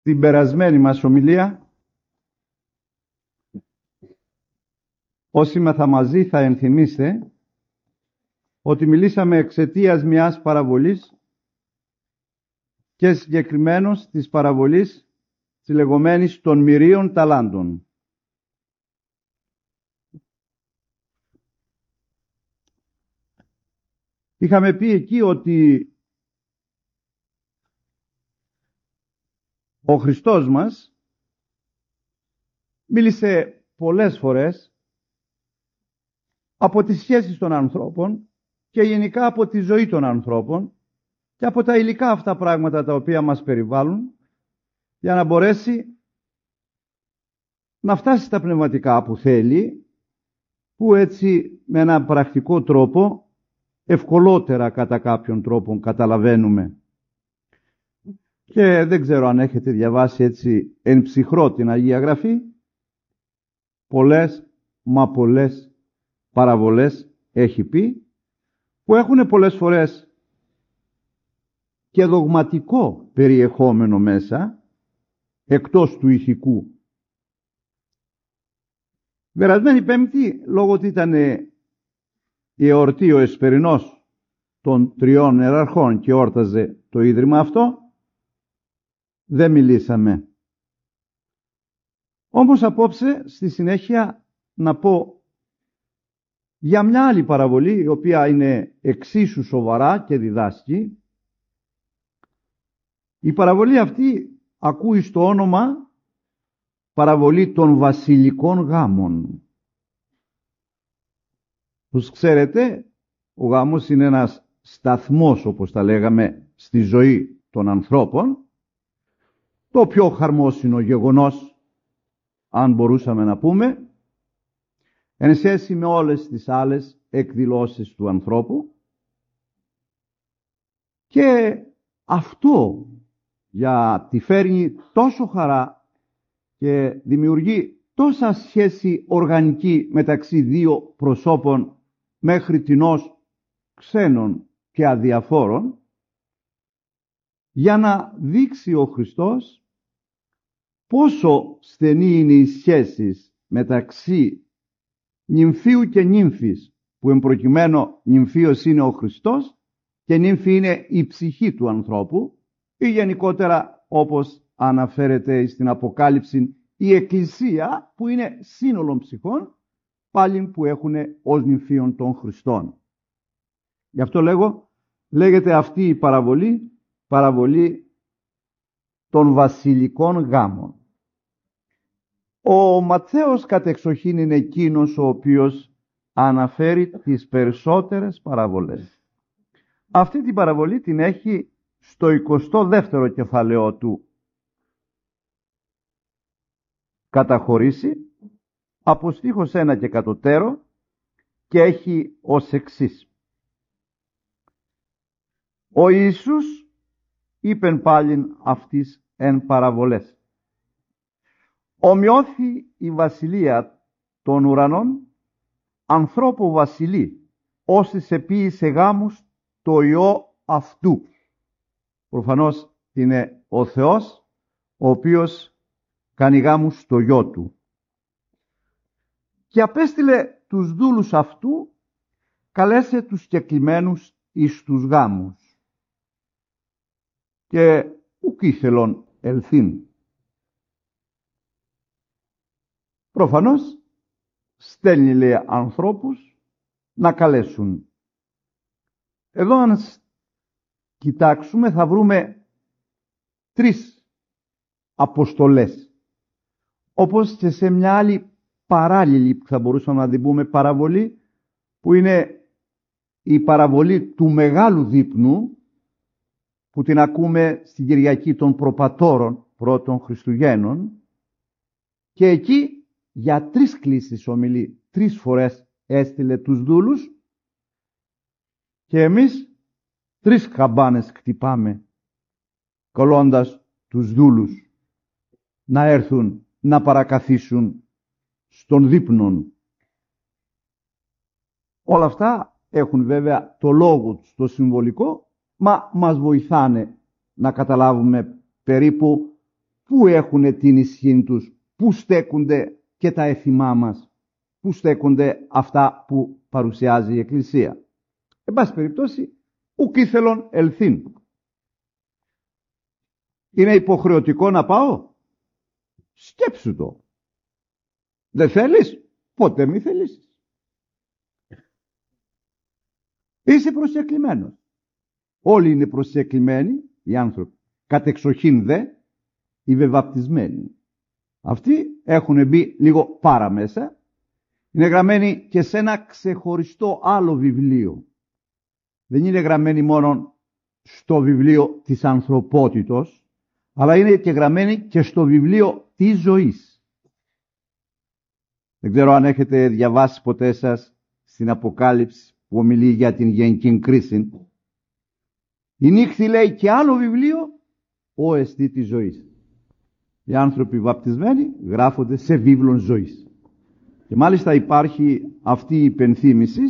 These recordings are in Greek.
Στην περασμένη μας ομιλία, όσοι ήμασταν μαζί θα ενθυμίστε ότι μιλήσαμε εξαιτίας μιας παραβολής και συγκεκριμένως της παραβολής της λεγόμενης των μυρίων ταλάντων. Είχαμε πει εκεί ότι ο Χριστός μας μίλησε πολλές φορές από τις σχέσεις των ανθρώπων και γενικά από τη ζωή των ανθρώπων και από τα υλικά αυτά πράγματα τα οποία μας περιβάλλουν, για να μπορέσει να φτάσει στα πνευματικά που θέλει, που έτσι με έναν πρακτικό τρόπο ευκολότερα κατά κάποιον τρόπο καταλαβαίνουμε. Και δεν ξέρω αν έχετε διαβάσει έτσι εν ψυχρό την Αγία Γραφή, πολλές παραβολές έχει πει, που έχουν πολλές φορές και δογματικό περιεχόμενο μέσα, εκτός του ηθικού. Περασμένη Πέμπτη, λόγω ότι ήταν η εορτή, ο εσπερινός των τριών ιεραρχών και όρταζε το ίδρυμα αυτό, δεν μιλήσαμε. Όμως απόψε στη συνέχεια να πω για μια άλλη παραβολή, η οποία είναι εξίσου σοβαρά και διδάσκει. Η παραβολή αυτή ακούει στο όνομα παραβολή των βασιλικών γάμων. Όπως ξέρετε, ο γάμος είναι ένας σταθμός, όπως τα λέγαμε, στη ζωή των ανθρώπων, το πιο χαρμόσυνο γεγονός, αν μπορούσαμε να πούμε, εν σχέση με όλες τις άλλες εκδηλώσεις του ανθρώπου, και αυτό γιατί φέρνει τόσο χαρά και δημιουργεί τόσα σχέση οργανική μεταξύ δύο προσώπων μέχρι τινός ξένων και αδιαφόρων, για να δείξει ο Χριστός πόσο στενή είναι οι σχέσεις μεταξύ νυμφίου και νύμφης, που εμπροκειμένου νυμφίος είναι ο Χριστός και νύμφη είναι η ψυχή του ανθρώπου, ή γενικότερα όπως αναφέρεται στην Αποκάλυψη η Εκκλησία, που είναι σύνολο ψυχών, πάλι που έχουν ως νυμφίων των Χριστών. Γι' αυτό λέγεται αυτή η παραβολή των βασιλικών γάμων. Ο Ματθαίος κατεξοχήν είναι εκείνος ο οποίος αναφέρει τις περισσότερες παραβολές. Αυτή την παραβολή την έχει στο 22ο κεφαλαίο του καταχωρήσει, από στίχος 1 και κατωτέρω, και έχει ως εξής. Ο Ιησούς είπεν πάλιν αυτής εν παραβολές. Ομοιώθη η βασιλεία των ουρανών ανθρώπου βασιλεί, όσοι επίησε γάμους το Υιό αυτού. Προφανώς είναι ο Θεός, ο οποίος κάνει γάμους στο Υιό του. Και απέστειλε τους δούλους αυτού, καλέσε τους κεκλημένους εις τους γάμους. Και ουκ ήθελον ελθύν. Προφανώς στέλνει, λέει, ανθρώπους να καλέσουν. Εδώ αν κοιτάξουμε θα βρούμε τρεις αποστολές. Όπως και σε μια άλλη παράλληλη, που θα μπορούσαμε να την πούμε παραβολή, που είναι η παραβολή του Μεγάλου Δείπνου, που την ακούμε στην Κυριακή των Προπατώρων πρώτων Χριστουγέννων, και εκεί για 3 κλήσεις ομιλεί, 3 φορές έστειλε τους δούλους, και εμείς 3 καμπάνες χτυπάμε, καλώντας τους δούλους να έρθουν να παρακαθίσουν στον δείπνον. Όλα αυτά έχουν βέβαια το λόγο τους, το συμβολικό, μα μας βοηθάνε να καταλάβουμε περίπου πού έχουν την ισχύ τους, πού στέκονται και τα έθιμά μας, πού στέκονται αυτά που παρουσιάζει η Εκκλησία. Εν πάση περιπτώσει, ουκ ήθελον ελθύν. Είναι υποχρεωτικό να πάω? Σκέψου το. Δεν θέλεις? Ποτέ μη θελήσεις. Είσαι προσεκλημένος. Όλοι είναι προσεκλημένοι, οι άνθρωποι. Κατεξοχήν δε, οι βεβαπτισμένοι. Αυτοί έχουν μπει λίγο πάρα μέσα. Είναι γραμμένοι και σε ένα ξεχωριστό άλλο βιβλίο. Δεν είναι γραμμένοι μόνο στο βιβλίο της ανθρωπότητος, αλλά είναι και γραμμένοι και στο βιβλίο της ζωής. Δεν ξέρω αν έχετε διαβάσει ποτέ σας στην Αποκάλυψη που ομιλεί για την γενική κρίση. Η νύχθη λέει και άλλο βιβλίο, ο εστί της ζωής. Οι άνθρωποι βαπτισμένοι γράφονται σε βίβλον ζωής. Και μάλιστα υπάρχει αυτή η υπενθύμηση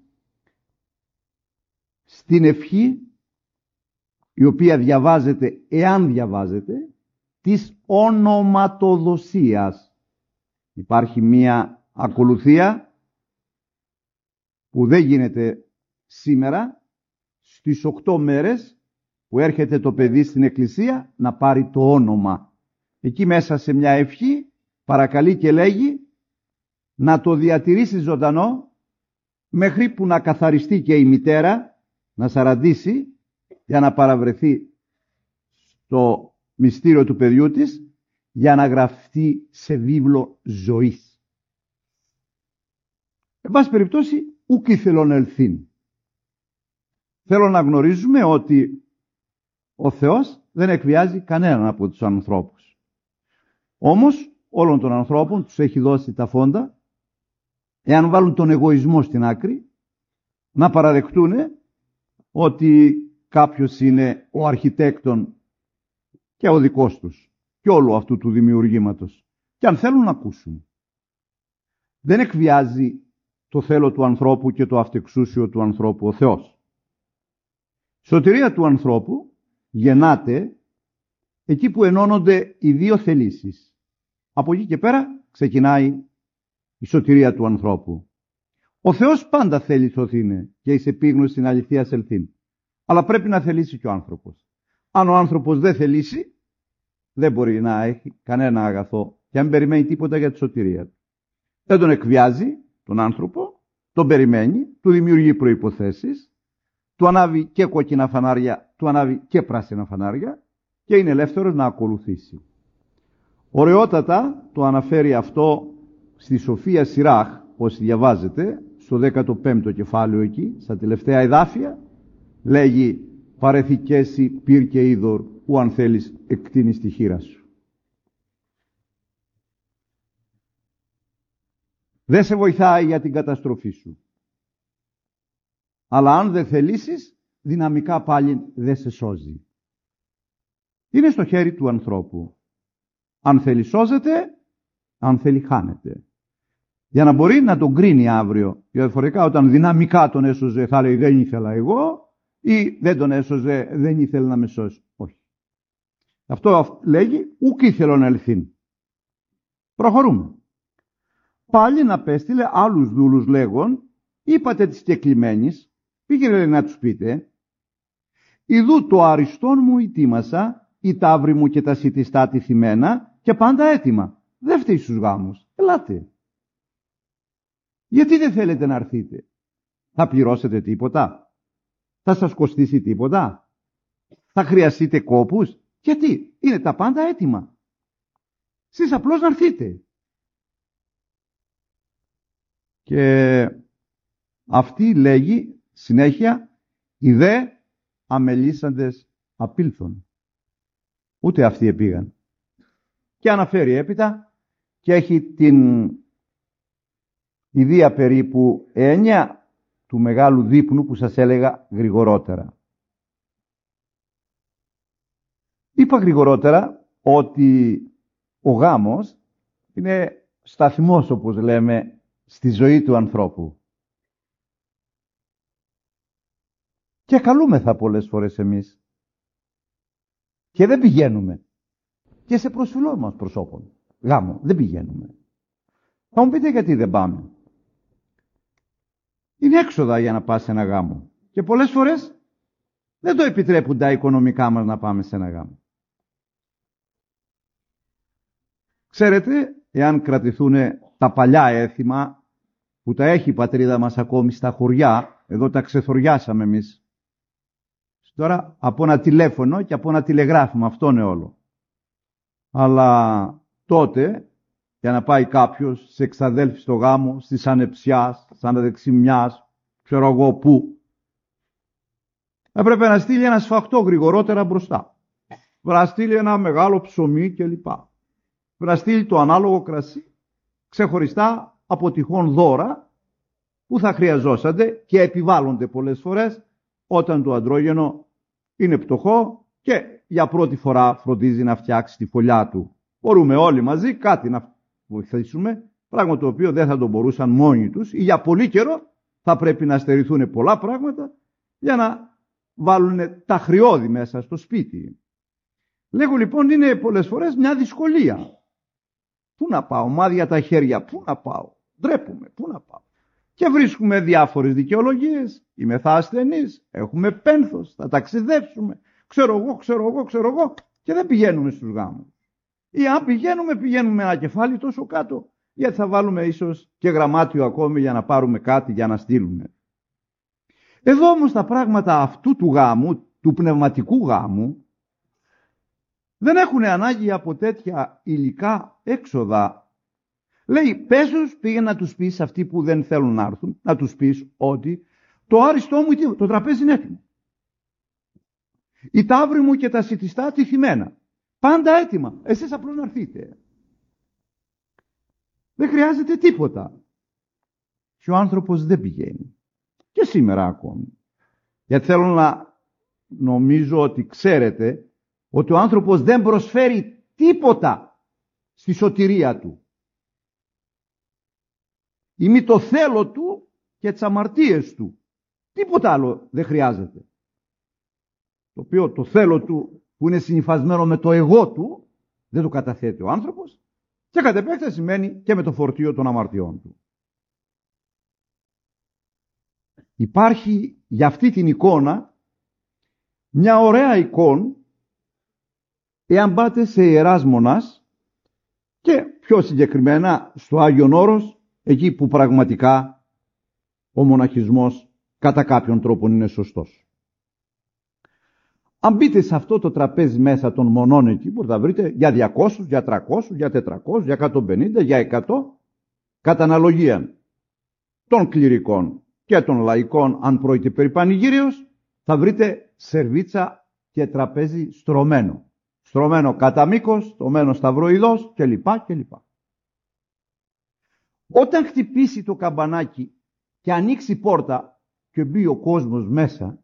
στην ευχή, η οποία διαβάζεται, εάν διαβάζεται, της ονοματοδοσίας. Υπάρχει μία ακολουθία που δεν γίνεται σήμερα, στις 8 μέρες που έρχεται το παιδί στην εκκλησία να πάρει το όνομα. Εκεί μέσα σε μια ευχή παρακαλεί και λέγει να το διατηρήσει ζωντανό μέχρι που να καθαριστεί και η μητέρα, να σαραντήσει για να παραβρεθεί στο μυστήριο του παιδιού της, για να γραφτεί σε βίβλο ζωής. Εν πάση περιπτώσει, ουκ ήθελον ελθύν. Θέλω να γνωρίζουμε ότι ο Θεός δεν εκβιάζει κανέναν από τους ανθρώπους. Όμως όλων των ανθρώπων τους έχει δώσει τα φόντα, εάν βάλουν τον εγωισμό στην άκρη, να παραδεχτούν ότι κάποιος είναι ο αρχιτέκτον και ο δικός τους και όλου αυτού του δημιουργήματος, και αν θέλουν να ακούσουν. Δεν εκβιάζει το θέλω του ανθρώπου και το αυτεξούσιο του ανθρώπου ο Θεός. Η σωτηρία του ανθρώπου γεννάται εκεί που ενώνονται οι δύο θελήσεις. Από εκεί και πέρα ξεκινάει η σωτηρία του ανθρώπου. Ο Θεός πάντα θέλει σωθήνε και εις επίγνωση στην αληθεία ελθύν. Αλλά πρέπει να θελήσει και ο άνθρωπος. Αν ο άνθρωπος δεν θελήσει, δεν μπορεί να έχει κανένα αγαθό και αν περιμένει τίποτα για τη σωτηρία του. Δεν τον εκβιάζει τον άνθρωπο, τον περιμένει, του δημιουργεί προϋποθέσεις, του ανάβει και κόκκινα φανάρια, του ανάβει και πράσινα φανάρια και είναι ελεύθερος να ακολουθήσει. Ωραιότατα το αναφέρει αυτό στη Σοφία Σιράχ, όσοι διαβάζετε, στο 15ο κεφάλαιο εκεί, στα τελευταία εδάφια, λέγει «Παρεθηκέσι πυρ και είδωρ, που αν θέλεις εκτείνεις τη χείρα σου». Δεν σε βοηθάει για την καταστροφή σου. Αλλά αν δεν θελήσεις, δυναμικά πάλι δεν σε σώζει. Είναι στο χέρι του ανθρώπου. Αν θέλει σώζεται, αν θέλει χάνεται. Για να μπορεί να τον κρίνει αύριο. Διαφορετικά όταν δυναμικά τον έσωζε θα λέει δεν ήθελα εγώ, ή δεν τον έσωζε δεν ήθελε να με σώσει. Όχι. Αυτό λέγει ουκ ήθελον ελθύν. Προχωρούμε. Πάλι να πέστειλε άλλους δούλους λέγον, είπατε της κεκλημένης, πήγαινε να τους πείτε, «Ιδού το αριστόν μου ετοίμασα, η ταύρη μου και τα σιτιστά τυθυμένα και πάντα έτοιμα. Δεν φταίει στους γάμους. Ελάτε». Γιατί δεν θέλετε να έρθετε? Θα πληρώσετε τίποτα? Θα σας κοστίσει τίποτα? Θα χρειαστείτε κόπους? Γιατί είναι τα πάντα έτοιμα. Εσείς απλώς να έρθετε. Και αυτή λέγει συνέχεια «Οι δε αμελήσαντες απήλθον». Ούτε αυτοί επήγαν. Και αναφέρει έπειτα και έχει την ιδία περίπου έννοια του μεγάλου δείπνου που σας έλεγα γρηγορότερα. Είπα γρηγορότερα ότι ο γάμος είναι σταθμός, όπως λέμε, στη ζωή του ανθρώπου. Και καλούμεθα πολλές φορές εμείς. Και δεν πηγαίνουμε. και σε προσφυλό μας προσώπων. Γάμο, δεν πηγαίνουμε. Θα μου πείτε γιατί δεν πάμε. Είναι έξοδα για να πας σε ένα γάμο. Και πολλές φορές δεν το επιτρέπουν τα οικονομικά μας να πάμε σε ένα γάμο. Ξέρετε, εάν κρατηθούν τα παλιά έθιμα που τα έχει η πατρίδα μας ακόμη στα χωριά, εδώ τα ξεθοριάσαμε εμείς. Τώρα από ένα τηλέφωνο και από ένα τηλεγράφημα, αυτό είναι όλο. Αλλά τότε, για να πάει κάποιος σε εξαδέλφει στο γάμο, στις ανεψιάς, σαν αδεξιμιάς, ξέρω εγώ πού, έπρεπε να στείλει ένα σφαχτό γρηγορότερα μπροστά. Να στείλει ένα μεγάλο ψωμί κλπ. Να στείλει το ανάλογο κρασί, ξεχωριστά από τυχόν δώρα που θα χρειαζόσατε και επιβάλλονται πολλές φορές όταν το αντρόγενο είναι πτωχό και για πρώτη φορά φροντίζει να φτιάξει τη φωλιά του. Μπορούμε όλοι μαζί κάτι να βοηθήσουμε, πράγμα το οποίο δεν θα το μπορούσαν μόνοι τους ή για πολύ καιρό θα πρέπει να στερηθούν πολλά πράγματα για να βάλουν τα χρειώδη μέσα στο σπίτι. Λέγω λοιπόν είναι πολλές φορές μια δυσκολία. Πού να πάω, μάδια τα χέρια, πού να πάω, ντρέπουμε, πού να πάω. Και βρίσκουμε διάφορες δικαιολογίες, είμαι θα ασθενής, έχουμε πένθος, θα ταξιδέψουμε, ξέρω εγώ και δεν πηγαίνουμε στους γάμους. Ή αν πηγαίνουμε ένα κεφάλι τόσο κάτω, γιατί θα βάλουμε ίσως και γραμμάτιο ακόμη για να πάρουμε κάτι για να στείλουμε. Εδώ όμως τα πράγματα αυτού του γάμου, του πνευματικού γάμου, δεν έχουν ανάγκη από τέτοια υλικά έξοδα. Λέει, πες τους, πήγαινε να τους πεις αυτοί που δεν θέλουν να έρθουν, να τους πεις ότι το άριστό μου, το τραπέζι είναι έτοιμο. Η ταύρη μου και τα σιτιστά τυχημένα. Πάντα έτοιμα. Εσείς απλώς να έρθείτε. Δεν χρειάζεται τίποτα. Και ο άνθρωπος δεν πηγαίνει. Και σήμερα ακόμη. Γιατί θέλω να νομίζω ότι ξέρετε ότι ο άνθρωπος δεν προσφέρει τίποτα στη σωτηρία του. Ή το θέλω του και τις αμαρτίες του. Τίποτα άλλο δεν χρειάζεται. Το οποίο το θέλω του που είναι συνυφασμένο με το εγώ του δεν το καταθέτει ο άνθρωπος και κατ' επέκταση σημαίνει και με το φορτίο των αμαρτιών του. Υπάρχει για αυτή την εικόνα μια ωραία εικόνα εάν πάτε σε Ιεράς Μονάς και πιο συγκεκριμένα στο Άγιον Όρος, εκεί που πραγματικά ο μοναχισμός κατά κάποιον τρόπο είναι σωστός. Αν μπείτε σε αυτό το τραπέζι μέσα των μονών εκεί, μπορείτε να βρείτε για 200, για 300, για 400, για 150, για 100, κατά αναλογία των κληρικών και των λαϊκών, αν πρόκειται περί πανηγύριος, θα βρείτε σερβίτσα και τραπέζι στρωμένο. Στρωμένο κατά μήκος, στρωμένο σταυροειδός κλπ. Όταν χτυπήσει το καμπανάκι και ανοίξει η πόρτα και μπει ο κόσμος μέσα,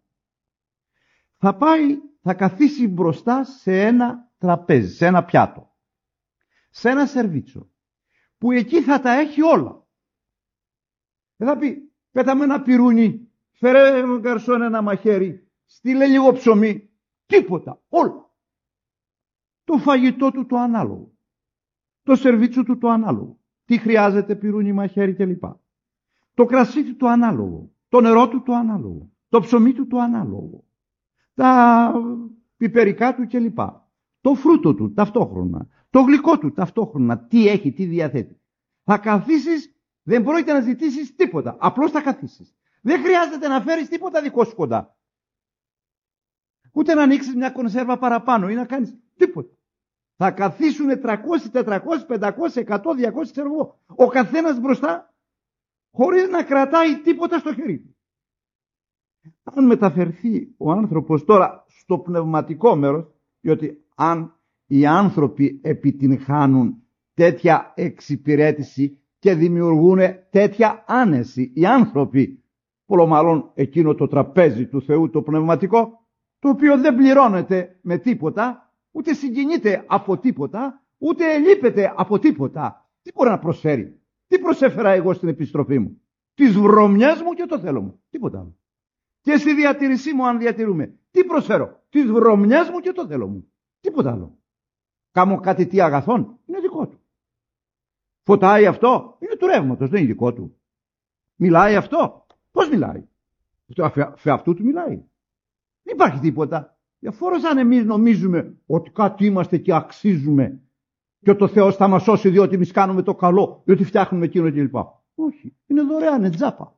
θα καθίσει μπροστά σε ένα τραπέζι, σε ένα πιάτο, σε ένα σερβίτσο, που εκεί θα τα έχει όλα. Δεν θα πει, πέταμε ένα πυρούνι, φέρε γκαρσόν ένα μαχαίρι, στείλε λίγο ψωμί, τίποτα, όλα. Το φαγητό του το ανάλογο, το σερβίτσο του το ανάλογο, τι χρειάζεται πυρούνι, μαχαίρι κλπ. Το κρασί του το ανάλογο, το νερό του το ανάλογο, το ψωμί του το ανάλογο, τα πιπερικά του κλπ. Το φρούτο του ταυτόχρονα, το γλυκό του ταυτόχρονα, τι έχει, τι διαθέτει. Θα καθίσεις, δεν πρόκειται να ζητήσεις τίποτα, απλώς θα καθίσεις. Δεν χρειάζεται να φέρεις τίποτα δικό σου κοντά. Ούτε να ανοίξεις μια κονσέρβα παραπάνω ή να κάνεις τίποτα. Θα καθίσουν 300, 400, 500, 100, 200, ξέρω εγώ. Ο καθένας μπροστά, χωρίς να κρατάει τίποτα στο χέρι του. Αν μεταφερθεί ο άνθρωπος τώρα στο πνευματικό μέρος, διότι αν οι άνθρωποι επιτυγχάνουν τέτοια εξυπηρέτηση και δημιουργούν τέτοια άνεση, οι άνθρωποι, πολλο μάλλον εκείνο το τραπέζι του Θεού το πνευματικό, το οποίο δεν πληρώνεται με τίποτα, ούτε συγκινείται από τίποτα, ούτε λείπεται από τίποτα. Τι μπορεί να προσφέρει? Τι προσέφερα εγώ στην επιστροφή μου? Της βρωμιάς μου και το θέλω μου. Τίποτα άλλο. Και στη διατήρησή μου, αν διατηρούμε, τι προσφέρω? Της βρωμιάς μου και το θέλω μου. Τίποτα άλλο. Κάμω κάτι τι αγαθόν, είναι δικό του. Φωτάει αυτό, είναι του ρεύματος, δεν είναι δικό του. Μιλάει αυτό, πώς μιλάει. Αυτού του μιλάει. Δεν υπάρχει τίποτα. Διαφόρως αν εμείς νομίζουμε ότι κάτι είμαστε και αξίζουμε και ότι ο Θεός θα μας σώσει διότι εμείς κάνουμε το καλό, διότι φτιάχνουμε εκείνο κλπ. Όχι, είναι δωρεάν, είναι τζάπα.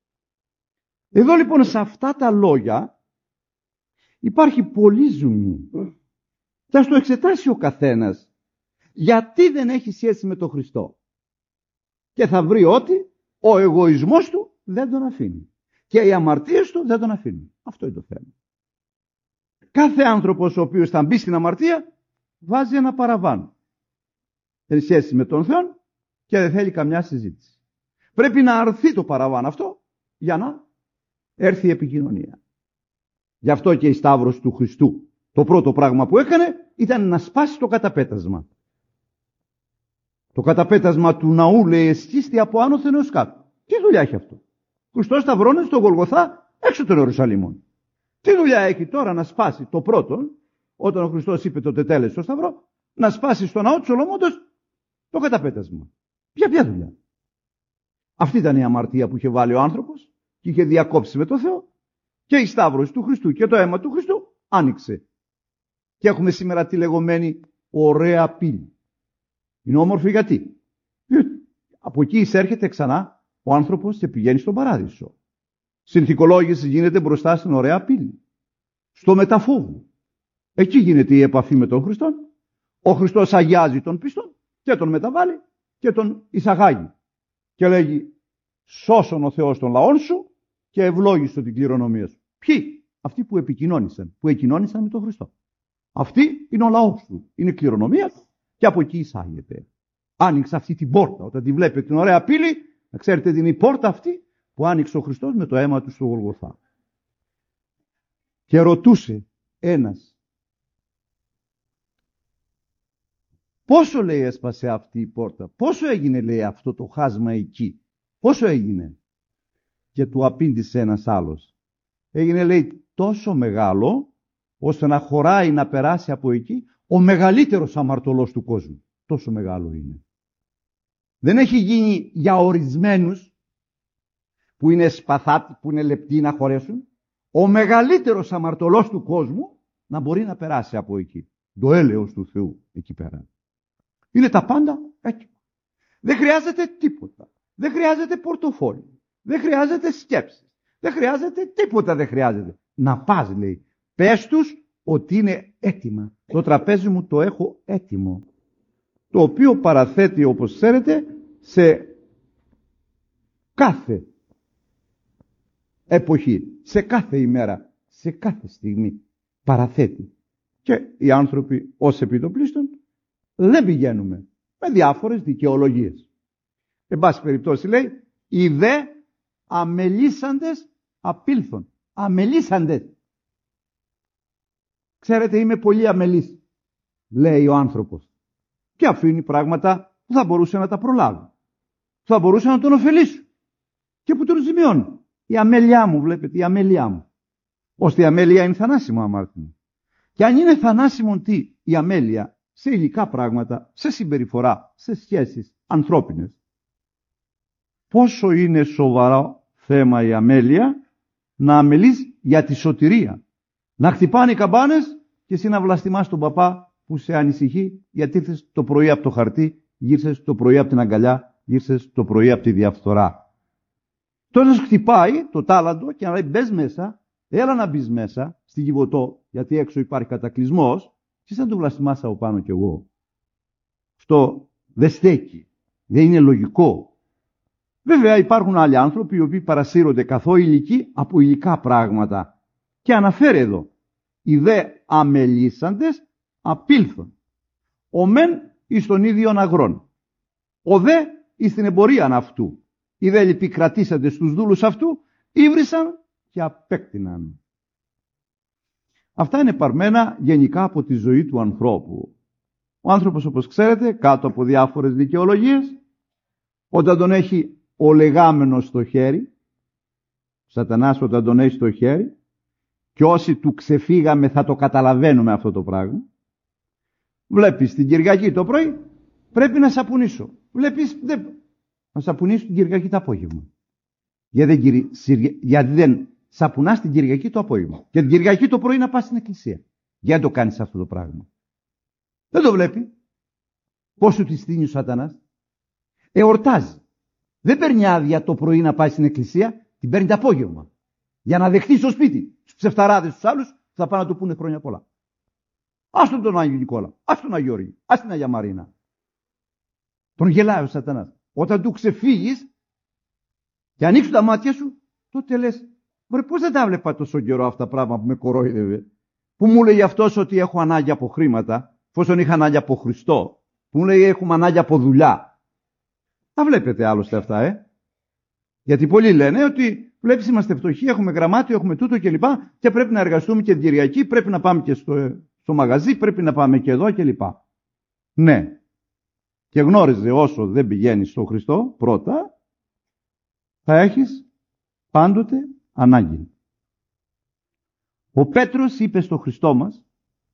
Εδώ λοιπόν σε αυτά τα λόγια υπάρχει πολύ ζουμί. Θα στο εξετάσει ο καθένας γιατί δεν έχει σχέση με τον Χριστό. Και θα βρει ότι ο εγωισμός του δεν τον αφήνει. Και οι αμαρτίες του δεν τον αφήνουν. Αυτό είναι το θέμα. Κάθε άνθρωπος ο οποίος θα μπει στην αμαρτία βάζει ένα παραβάν. Εν σχέση με τον Θεό και δεν θέλει καμιά συζήτηση. Πρέπει να αρθεί το παραβάν αυτό για να έρθει η επικοινωνία. Γι' αυτό και η Σταύρος του Χριστού το πρώτο πράγμα που έκανε ήταν να σπάσει το καταπέτασμα. Το καταπέτασμα του ναού, λέει, εσκίστη από άνωθεν έως κάτω. Τι δουλειά έχει αυτό? Ο Χριστός σταυρώνεται στο Γολγοθά έξω των Ιερουσαλήμων. Τι δουλειά έχει τώρα να σπάσει το πρώτο, όταν ο Χριστός είπε το τετέλεσαι στο σταυρό, να σπάσει στο ναό του Σολομώντος το καταπέτασμα? Για ποια δουλειά? Αυτή ήταν η αμαρτία που είχε βάλει ο άνθρωπος και είχε διακόψει με το Θεό, και η Σταύρωση του Χριστού και το αίμα του Χριστού άνοιξε. Και έχουμε σήμερα τη λεγόμενη ωραία πύλη. Είναι όμορφη γιατί? Από εκεί εισέρχεται ξανά ο άνθρωπος και πηγαίνει στον παράδεισο. Συνθηκολόγηση γίνεται μπροστά στην ωραία πύλη. Στο μεταφόβου. Εκεί γίνεται η επαφή με τον Χριστό. Ο Χριστός αγιάζει τον πιστόν και τον μεταβάλλει και τον εισαγάγει. Και λέγει, σώσον ο Θεός των λαών σου και ευλόγησε την κληρονομία σου. Ποιοι? Αυτοί που επικοινώνησαν, που εκοινώνησαν με τον Χριστό. Αυτή είναι ο λαός του. Είναι κληρονομία και από εκεί εισάγεται. Άνοιξε αυτή την πόρτα. Όταν τη βλέπετε την ωραία πύλη, να ξέρετε την η πόρτα αυτή που άνοιξε ο Χριστός με το αίμα του στο Γολγοθά. Και ρωτούσε ένας, πόσο, λέει, έσπασε αυτή η πόρτα? Πόσο έγινε, λέει, αυτό το χάσμα εκεί? Πόσο έγινε? Και του απήντησε ένας άλλος. Έγινε, λέει, τόσο μεγάλο ώστε να χωράει να περάσει από εκεί ο μεγαλύτερος αμαρτωλός του κόσμου. Τόσο μεγάλο είναι. Δεν έχει γίνει για ορισμένους που είναι σπαθάτοι, που είναι λεπτοί να χωρέσουν. Ο μεγαλύτερος αμαρτωλός του κόσμου να μπορεί να περάσει από εκεί. Το έλεος του Θεού εκεί πέρα. Είναι τα πάντα έτοιμα. Δεν χρειάζεται τίποτα. Δεν χρειάζεται πορτοφόλι. Δεν χρειάζεται σκέψεις. Δεν χρειάζεται τίποτα, δεν χρειάζεται. Να πας, λέει. Πες τους ότι είναι έτοιμα. Το τραπέζι μου το έχω έτοιμο. Το οποίο παραθέτει, όπως ξέρετε, σε κάθε εποχή, σε κάθε ημέρα, σε κάθε στιγμή παραθέτει. Και οι άνθρωποι ως επιτοπλίστων δεν πηγαίνουμε με διάφορες δικαιολογίες. Εν πάση περιπτώσει, λέει, οι δε αμελήσαντες απήλθον. Αμελήσαντες. Ξέρετε, είμαι πολύ αμελής, λέει ο άνθρωπος. Και αφήνει πράγματα που θα μπορούσε να τα προλάβει. Θα μπορούσε να τον ωφελήσει. Και που τον ζημιώνει. Η αμέλειά μου, βλέπετε, η αμέλειά μου. Ώστε η αμέλεια είναι θανάσιμο αμάρτημα. Και αν είναι θανάσιμο τι? Η αμέλεια σε υλικά πράγματα, σε συμπεριφορά, σε σχέσεις ανθρώπινες. Πόσο είναι σοβαρό θέμα η αμέλεια να αμελείς για τη σωτηρία. Να χτυπάνε οι καμπάνες και εσύ να βλαστημάς τον παπά που σε ανησυχεί γιατί ήρθες το πρωί από το χαρτί, γύρισες το πρωί από την αγκαλιά, γύρισες το πρωί από τη διαφθορά. Τώρα σου χτυπάει το τάλαντο και να λέει μπες μέσα, έλα να μπεις μέσα στη Κιβωτό, γιατί έξω υπάρχει κατακλυσμός, και σαν το βλαστημάς από πάνω κι εγώ. Αυτό δεν στέκει, δεν είναι λογικό. Βέβαια υπάρχουν άλλοι άνθρωποι οι οποίοι παρασύρονται καθόλου ηλικοί από υλικά πράγματα. Και αναφέρει εδώ, οι δε αμελήσαντες απήλθον. Ο μεν εις τον ίδιον αγρόν. Ο δε εις την εμπορία αυτού. Οι δε λοιποί κρατήσαντες στους δούλους αυτού, ήβρισαν και απέκτηναν. Αυτά είναι παρμένα γενικά από τη ζωή του ανθρώπου. Ο άνθρωπος, όπως ξέρετε, κάτω από διάφορες δικαιολογίες, όταν τον έχει ο λεγάμενος στο χέρι, Σατανάς όταν τον έχει στο χέρι, και όσοι του ξεφύγαμε θα το καταλαβαίνουμε αυτό το πράγμα, Βλέπεις την Κυριακή το πρωί, πρέπει να σαπουνίσω. Βλέπεις, να σαπουνίσω την Κυριακή το απόγευμα. Γιατί δεν σαπουνάς την Κυριακή το απόγευμα. Και την Κυριακή το πρωί να πας στην εκκλησία. Γιατί το κάνεις αυτό το πράγμα? Δεν το βλέπει. Πώς σου τη στείνει ο Σατανάς? Εορτάζει. Δεν παίρνει άδεια το πρωί να πάει στην εκκλησία, την παίρνει το απόγευμα. Για να δεχτεί στο σπίτι στους ψευταράδες τους άλλους, θα πάνε να του πούνε χρόνια πολλά. Ας τον Άγιο Νικόλα, ας τον Άγιο Γιώργη, ας την Αγία Μαρίνα. Τον γελάει ο Σατανάς. Όταν του ξεφύγεις και ανοίξουν τα μάτια σου, τότε λες, μωρέ, πώς δεν τα βλέπα τόσο καιρό αυτά τα πράγματα που με κορόιδευε? Που μου λέει αυτός ότι έχω ανάγκη από χρήματα, εφόσον είχα ανάγκη από Χριστό, που μου λέει έχουμε ανάγκη από δουλειά. Τα βλέπετε άλλωστε αυτά, Γιατί πολλοί λένε ότι βλέπεις είμαστε φτωχοί, έχουμε γραμμάτιο, έχουμε τούτο κλπ. Και πρέπει να εργαστούμε και την Κυριακή, πρέπει να πάμε και στο μαγαζί, πρέπει να πάμε και εδώ κλπ. Ναι. Και γνώριζε όσο δεν πηγαίνεις στον Χριστό, πρώτα, θα έχεις πάντοτε ανάγκη. Ο Πέτρος είπε στο Χριστό μας,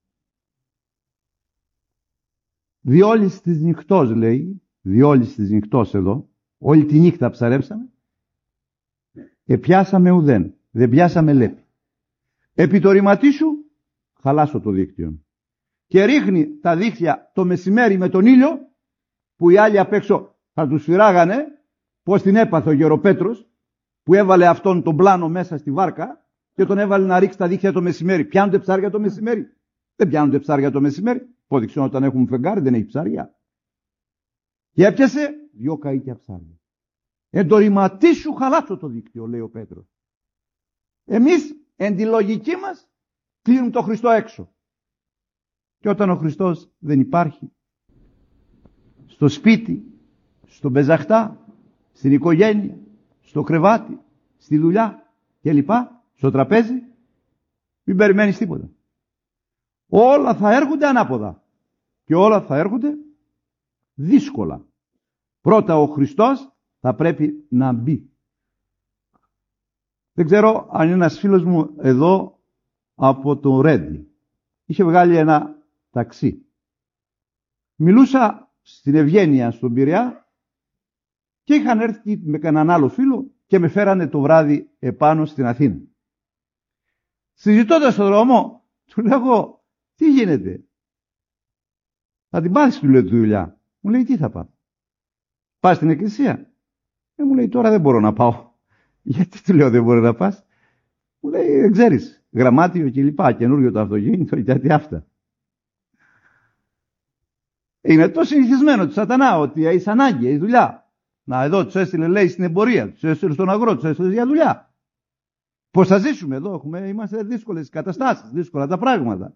διόλης της νυχτός λέει, διόλης της νυχτός εδώ, όλη τη νύχτα ψαρέψαμε, πιάσαμε ουδέν, δεν πιάσαμε λέπη. Επί το ρηματί σου, χαλάσω το δίκτυο. Και ρίχνει τα δίχτυα το μεσημέρι με τον ήλιο, που οι άλλοι απ' έξω θα τους φυράγανε, πώς την έπαθε ο Γεροπέτρος, που έβαλε αυτόν τον πλάνο μέσα στη βάρκα και τον έβαλε να ρίξει τα δίχτυα το μεσημέρι. Πιάνονται ψάρια το μεσημέρι? Δεν πιάνονται ψάρια το μεσημέρι. Πόδειξε όταν έχουμε φεγγάρι δεν έχει ψάρια. Και έπιασε 2 καΐκια ψάρια. Εν το ρηματί σου χαλάσω το δίκτυο, λέει ο Πέτρος. Εμείς εν τη λογική μας κλείνουμε το Χριστό έξω. Και όταν ο Χριστός δεν υπάρχει, στο σπίτι, στον πεζαχτά, στην οικογένεια, στο κρεβάτι, στη δουλειά κλπ, στο τραπέζι, μην περιμένεις τίποτα. Όλα θα έρχονται ανάποδα και όλα θα έρχονται δύσκολα. Πρώτα ο Χριστός θα πρέπει να μπει. Δεν ξέρω αν είναι ένας φίλος μου εδώ από το Ρέντι. Είχε βγάλει ένα ταξί. Μιλούσα στην Ευγένεια στον Πειραιά και είχαν έρθει με κανέναν άλλο φίλο και με φέρανε το βράδυ επάνω στην Αθήνα. Συζητώντας στον δρόμο, του λέγω, τι γίνεται? Θα την πάθεις, του λέω, τη δουλειά. Μου λέει, τι θα πάω? Πας στην εκκλησία? Μου λέει, τώρα δεν μπορώ να πάω. Γιατί, του λέω, δεν μπορεί να πας? Μου λέει, δεν ξέρεις, γραμμάτιο κλπ. Καινούριο το αυτοκίνητο, γιατί αυτά. Είναι το συνηθισμένο του Σατανά ότι έχει ανάγκη, έχει δουλειά. Να, εδώ τους έστειλε, λέει, στην εμπορία, τους έστειλε στον αγρό, τους έστειλε για δουλειά. Πώς θα ζήσουμε εδώ, είμαστε δύσκολες καταστάσεις, δύσκολα τα πράγματα.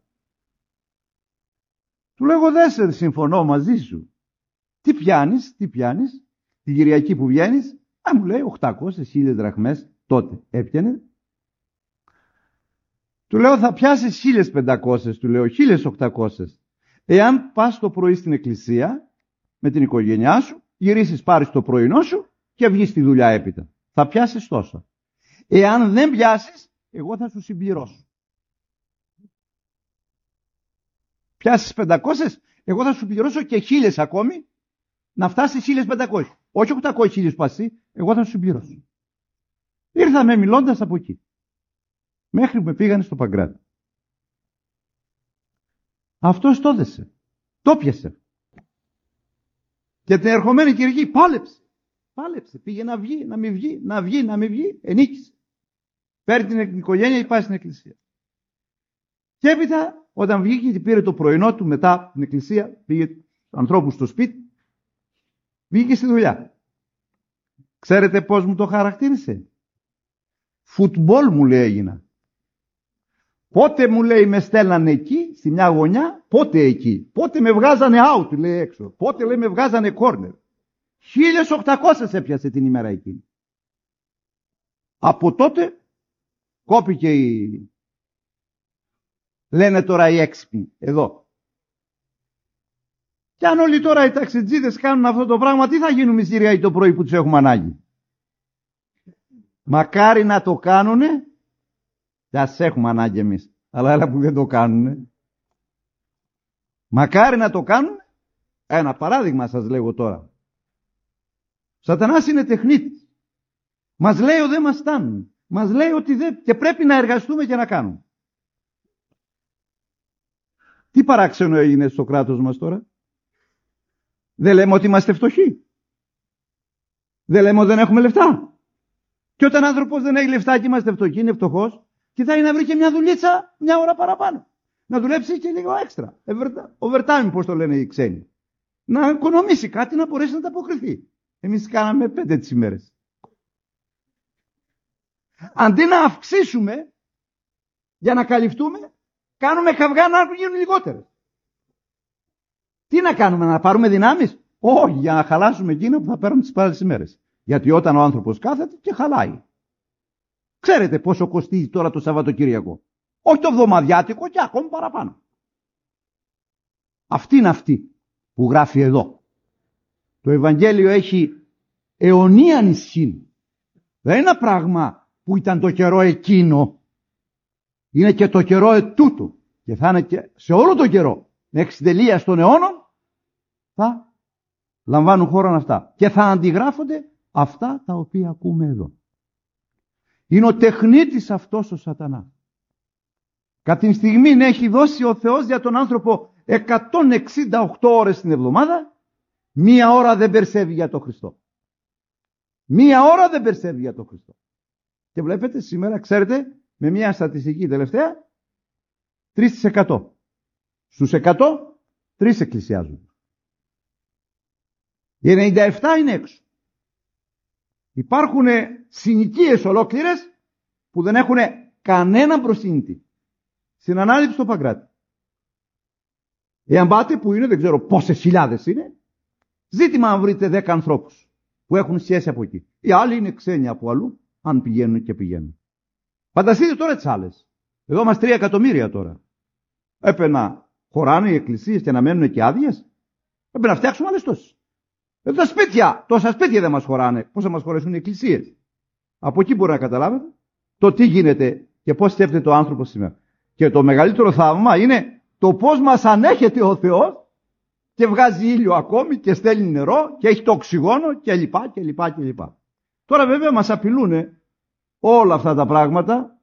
Του λέγω, δεν σε συμφωνώ μαζί σου. Τι πιάνεις, την Κυριακή που βγαίνεις? Μου λέει 800-1000 δραχμές, τότε έπιανε. Του λέω, θα πιάσεις 1500, του λέω, 1800. Εάν πας το πρωί στην εκκλησία με την οικογένειά σου, γυρίσεις, πάρεις το πρωινό σου και βγεις στη δουλειά έπειτα. Θα πιάσεις τόσα. Εάν δεν πιάσεις, εγώ θα σου συμπληρώσω. Πιάσεις 500, εγώ θα σου πληρώσω και 1000 ακόμη, να φτάσεις 1500. Όχι 800 πασί, εγώ θα σου συμπληρώσω. Ήρθαμε μιλώντας από εκεί. Μέχρι που με πήγανε στο Παγκράτη. Αυτός το έδεσε. Το πιασε. Και την ερχομένη Κυριακή πάλεψε. Πήγε να βγει, να μην βγει. Ενίκησε. Παίρνει την οικογένεια και πάει στην εκκλησία. Και έπειτα, όταν βγήκε και πήρε το πρωινό του μετά την εκκλησία, πήγε τους ανθρώπους στο σπίτι, βγήκε στη δουλειά. Ξέρετε πώς μου το χαρακτήρισε? Φουτμπολ, μου λέει, έγινα. Πότε, μου λέει, με στέλνανε εκεί, στη μια γωνιά, πότε εκεί. Πότε με βγάζανε out, λέει, έξω. Πότε, λέει, με βγάζανε corner. 1800 έπιασε την ημέρα εκείνη. Από τότε κόπηκε η... Λένε τώρα οι έξυπνοι, εδώ. Και αν όλοι τώρα οι ταξιτζίδες κάνουν αυτό το πράγμα, τι θα γίνουμε στη Κυριακή το πρωί που τους έχουμε ανάγκη? Μακάρι να το κάνουνε, και ας έχουμε ανάγκη εμείς. Αλλά άλλα που δεν το κάνουνε. Μακάρι να το κάνουν. Ένα παράδειγμα σας λέγω τώρα. Ο Σατανάς είναι τεχνίτης. Μας λέει ότι δεν μας φτάνουν. Μας λέει ότι δεν... και πρέπει να εργαστούμε και να κάνουμε. Τι παράξενο έγινε στο κράτος μας τώρα? Δεν λέμε ότι είμαστε φτωχοί. Δεν λέμε ότι δεν έχουμε λεφτά. Και όταν άνθρωπος δεν έχει λεφτά και είμαστε φτωχοί, είναι φτωχός, κοιτάει να βρει και μια δουλίτσα μια ώρα παραπάνω. Να δουλέψει και λίγο έξτρα. Overtime, πώς το λένε οι ξένοι. Να οικονομήσει κάτι, να μπορέσει να τα αποκριθεί. Εμείς κάναμε 5 τις ημέρες. Αντί να αυξήσουμε για να καλυφθούμε, κάνουμε καυγά να γίνουν λιγότερες. Τι να κάνουμε, να πάρουμε δυνάμεις? Όχι, για να χαλάσουμε εκείνα που θα παίρνουν τις άλλες ημέρες. Γιατί όταν ο άνθρωπος κάθεται και χαλάει. Ξέρετε πόσο κοστίζει τώρα το Σαββατοκύριακο? Όχι το εβδομαδιάτικο και ακόμη παραπάνω. Αυτή είναι αυτή που γράφει εδώ. Το Ευαγγέλιο έχει αιωνίαν ισχύ. Δεν είναι ένα πράγμα που ήταν το καιρό εκείνο. Είναι και το καιρό ετούτου. Και θα είναι και σε όλο το καιρό. Μέχρι την τελεία των αιώνων θα λαμβάνουν χώρα αυτά. Και θα αντιγράφονται αυτά τα οποία ακούμε εδώ. Είναι ο τεχνίτης αυτός ο Σατανάς. Κατά την στιγμή έχει δώσει ο Θεός για τον άνθρωπο 168 ώρες την εβδομάδα. Μία ώρα δεν περσεύει για τον Χριστό. Μία ώρα δεν περσεύει για τον Χριστό. Και βλέπετε σήμερα, ξέρετε, με μια στατιστική τελευταία, 3%. Στους 100, 3 εκκλησιάζουν. Οι 97 είναι έξω. Υπάρχουν συνοικίες ολόκληρες που δεν έχουν κανέναν προσύνητη. Στην ανάληψη στο Παγκράτη. Εάν πάτε που είναι, δεν ξέρω πόσες χιλιάδες είναι, ζήτημα να βρείτε 10 ανθρώπους που έχουν σχέση από εκεί. Οι άλλοι είναι ξένοι από αλλού, αν πηγαίνουν και πηγαίνουν. Φανταστείτε τώρα τις άλλες. Εδώ είμαστε 3 εκατομμύρια τώρα. Έπρεπε να χωράνε οι εκκλησίες και να μένουν και άδειες. Έπρεπε να φτιάξουμε άλλες τόσες. Εδώ τα σπίτια, τόσα σπίτια δεν μας χωράνε. Πώς θα μας χωρέσουν οι εκκλησίες? Από εκεί μπορεί να καταλάβετε το τι γίνεται και πώς σκέφτεται ο άνθρωπος σήμερα. Και το μεγαλύτερο θαύμα είναι το πώς μας ανέχεται ο Θεός και βγάζει ήλιο ακόμη και στέλνει νερό και έχει το οξυγόνο κλπ. Τώρα βέβαια μας απειλούν όλα αυτά τα πράγματα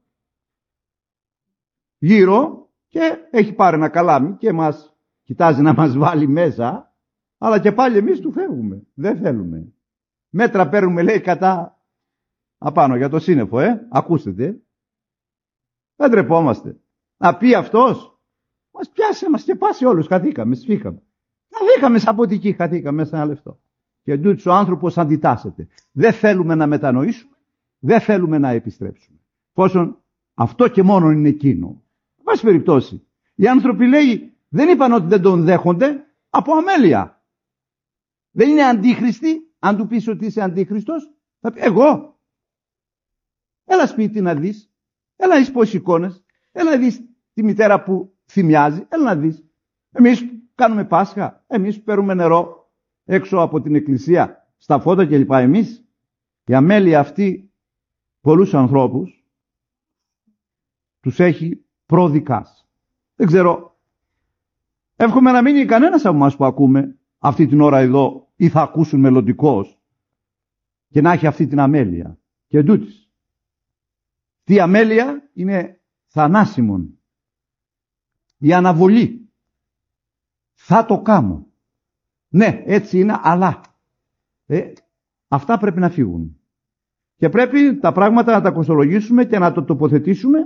γύρω και έχει πάρει ένα καλάμι και μας κοιτάζει να μας βάλει μέσα, αλλά και πάλι εμείς του φεύγουμε. Δεν θέλουμε. Μέτρα παίρνουμε, λέει, κατά απάνω για το σύννεφο, ακούστε. Δεν τρεπόμαστε. Να πει αυτός, μας πιάσε, μας σκεπάσει όλους, χαθήκαμε, σφίχαμε. Χαθήκαμε σαν ποτική, χαθήκαμε σε ένα λεπτό. Και εντούτοις ο άνθρωπος αντιτάσσεται. Δεν θέλουμε να μετανοήσουμε, δεν θέλουμε να επιστρέψουμε. Πόσον αυτό και μόνο είναι εκείνο. Εν πάση περιπτώσει, οι άνθρωποι, λέει, δεν είπαν ότι δεν τον δέχονται από αμέλεια. Δεν είναι αντίχριστοι. Αν του πεις ότι είσαι αντίχριστος, θα πει εγώ. Έλα σπίτι να δεις. Έλα εις πως εικόνες. Έλα να δεις τη μητέρα που θυμιάζει. Έλα να δεις. Εμείς κάνουμε Πάσχα. Εμείς παίρνουμε νερό έξω από την εκκλησία στα φώτα κλπ. Εμείς. Η αμέλεια αυτή πολλούς ανθρώπους τους έχει προδικάσει. Δεν ξέρω. Εύχομαι να μείνει κανένας από εμάς που ακούμε αυτή την ώρα εδώ ή θα ακούσουν μελλοντικώς και να έχει αυτή την αμέλεια. Και εντούτοις. Τι αμέλεια είναι θανάσιμον. Η αναβολή. Θα το κάνω. Ναι, έτσι είναι, αλλά αυτά πρέπει να φύγουν. Και πρέπει τα πράγματα να τα κοστολογήσουμε και να το τοποθετήσουμε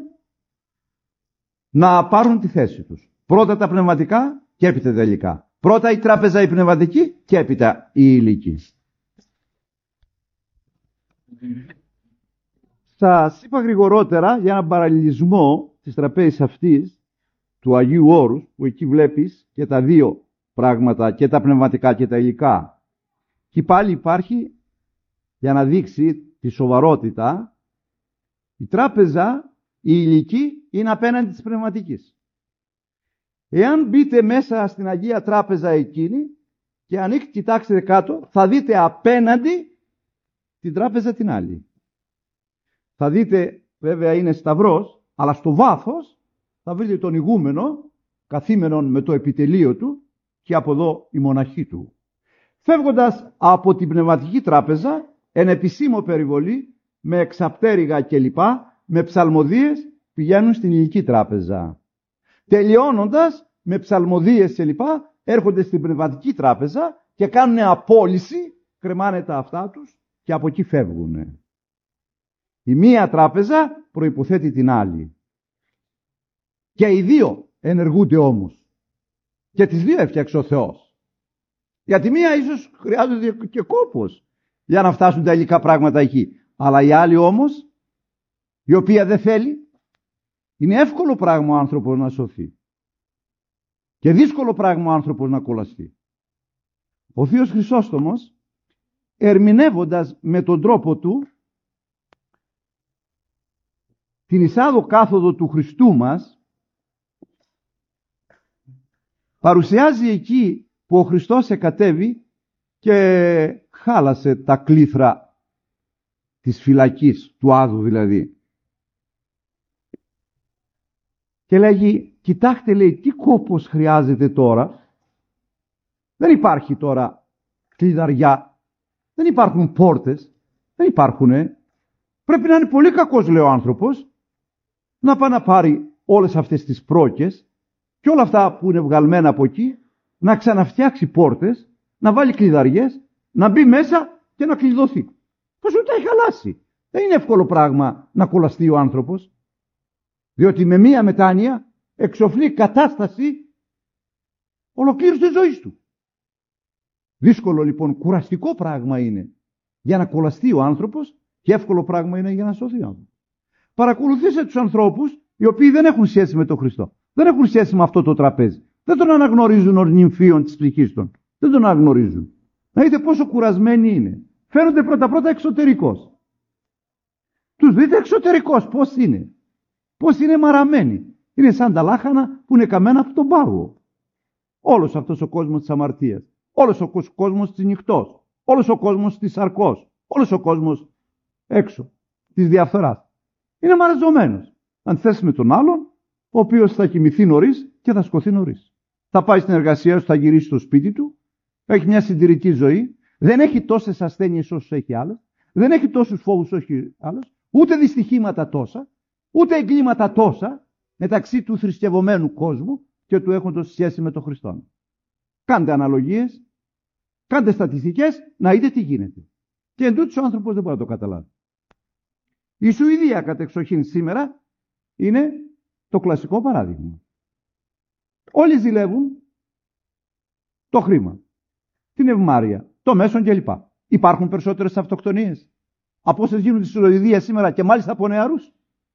να πάρουν τη θέση τους. Πρώτα τα πνευματικά και έπειτα τα υλικά. Πρώτα η τράπεζα η πνευματική και έπειτα η υλική. Σας είπα γρηγορότερα για έναν παραλληλισμό της τραπέζης αυτής του Αγίου Όρους, που εκεί βλέπεις και τα δύο πράγματα, και τα πνευματικά και τα υλικά. Και πάλι υπάρχει, για να δείξει τη σοβαρότητα, η τράπεζα, η υλική, είναι απέναντι της πνευματικής. Εάν μπείτε μέσα στην Αγία Τράπεζα εκείνη και κοιτάξετε κάτω, θα δείτε απέναντι την τράπεζα την άλλη. Θα δείτε, βέβαια είναι σταυρός, αλλά στο βάθος θα βρείτε τον ηγούμενο καθήμενον με το επιτελείο του και από εδώ η μοναχή του. Φεύγοντας από την πνευματική τράπεζα, εν επισήμο περιβολή, με εξαπτέρυγα κλπ, με ψαλμοδίες πηγαίνουν στην ηλική τράπεζα. Τελειώνοντας με ψαλμοδίες κλπ, έρχονται στην πνευματική τράπεζα και κάνουν απόλυση, κρεμάνε τα αυτά τους και από εκεί φεύγουν. Η μία τράπεζα προϋποθέτει την άλλη. Και οι δύο ενεργούνται όμως. Και τις δύο έφτιαξε ο Θεός. Για τη μία ίσως χρειάζεται και κόπος για να φτάσουν τα υλικά πράγματα εκεί. Αλλά η άλλη όμως, η οποία δεν θέλει, είναι εύκολο πράγμα ο άνθρωπος να σωθεί. Και δύσκολο πράγμα ο άνθρωπος να κολλαστεί. Ο Θείος Χρυσόστομος, ερμηνεύοντας με τον τρόπο του την εισάδο κάθοδο του Χριστού μας, παρουσιάζει εκεί που ο Χριστός εκατέβη και χάλασε τα κλήθρα της φυλακής, του Άδου δηλαδή. Και λέγει, κοιτάξτε, λέει, τι κόπος χρειάζεται τώρα. Δεν υπάρχει τώρα κλειδαριά, δεν υπάρχουν πόρτες, δεν υπάρχουνε. Πρέπει να είναι πολύ κακός, λέει ο άνθρωπος, να πάει να πάρει όλες αυτές τις πρόκες και όλα αυτά που είναι βγαλμένα από εκεί, να ξαναφτιάξει πόρτες, να βάλει κλειδαριές, να μπει μέσα και να κλειδωθεί. Πώς ούτε έχει χαλάσει. Δεν είναι εύκολο πράγμα να κολλαστεί ο άνθρωπος, διότι με μία μετάνοια εξοφλεί κατάσταση ολοκλήρωση της ζωής του. Δύσκολο λοιπόν, κουραστικό πράγμα είναι για να κολλαστεί ο άνθρωπος και εύκολο πράγμα είναι για να σωθεί ο άνθρωπος. Παρακολουθήστε τους ανθρώπους οι οποίοι δεν έχουν σχέση με τον Χριστό. Δεν έχουν σχέση με αυτό το τραπέζι. Δεν τον αναγνωρίζουν ως νυμφίον της ψυχής των. Δεν τον αναγνωρίζουν. Να δείτε πόσο κουρασμένοι είναι. Φαίνονται πρώτα-πρώτα εξωτερικώς. Τους δείτε εξωτερικώς πώς είναι. Πώς είναι μαραμένοι. Είναι σαν τα λάχανα που είναι καμένα από τον πάγο. Όλος αυτός ο κόσμος της αμαρτίας. Όλος ο κόσμος της νυχτός. Όλος ο κόσμος της σαρκός. Όλος ο κόσμος έξω της διαφθοράς. Είναι μαραζωμένος. Αν θες με τον άλλον, ο οποίος θα κοιμηθεί νωρίς και θα σκοθεί νωρίς. Θα πάει στην εργασία του, θα γυρίσει στο σπίτι του, έχει μια συντηρητική ζωή, δεν έχει τόσες ασθένειες όσους έχει άλλες, δεν έχει τόσους φόβους όσους έχει άλλες, ούτε δυστυχήματα τόσα, ούτε εγκλήματα τόσα μεταξύ του θρησκευωμένου κόσμου και του έχοντος σχέση με τον Χριστό. Κάντε αναλογίες, κάντε στατιστικές, να δείτε τι γίνεται. Και εν τούτης ο άνθρωπος δεν μπορεί να το καταλάβει. Η Σουηδία κατεξοχήν σήμερα είναι το κλασικό παράδειγμα. Όλοι ζηλεύουν το χρήμα, την ευμάρεια, το μέσον κλπ. Υπάρχουν περισσότερες αυτοκτονίες από όσες γίνονται στη Σουηδία σήμερα και μάλιστα από νεαρούς.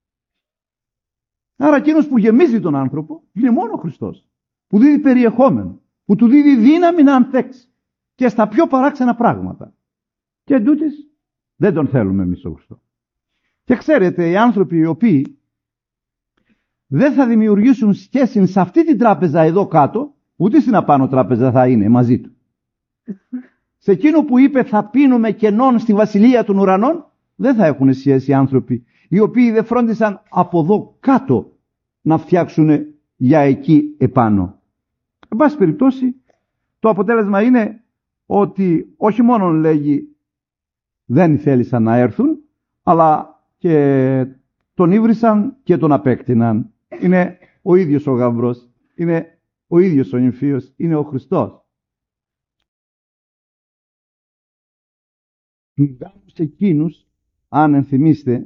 Άρα εκείνος που γεμίζει τον άνθρωπο είναι μόνο ο Χριστός, που δίδει περιεχόμενο, που του δίδει δύναμη να ανθέξει και στα πιο παράξενα πράγματα. Και εντούτοις δεν τον θέλουμε εμείς τον Χριστό. Και ξέρετε, οι άνθρωποι οι οποίοι δεν θα δημιουργήσουν σχέση σε αυτή την τράπεζα εδώ κάτω, ούτε στην απάνω τράπεζα θα είναι μαζί του. Σε εκείνο που είπε θα πίνουμε κενών στη βασιλεία των ουρανών, δεν θα έχουν σχέση οι άνθρωποι οι οποίοι δεν φρόντισαν από εδώ κάτω να φτιάξουν για εκεί επάνω. Εν πάση περιπτώσει, το αποτέλεσμα είναι ότι όχι μόνο λέγει δεν θέλησαν να έρθουν, αλλά και τον ύβρισαν και τον απέκτηναν. Είναι ο ίδιος ο γαμπρός, είναι ο ίδιος ο νυμφίος, είναι ο Χριστός. Τους γάμους εκείνους, αν ενθυμίστε,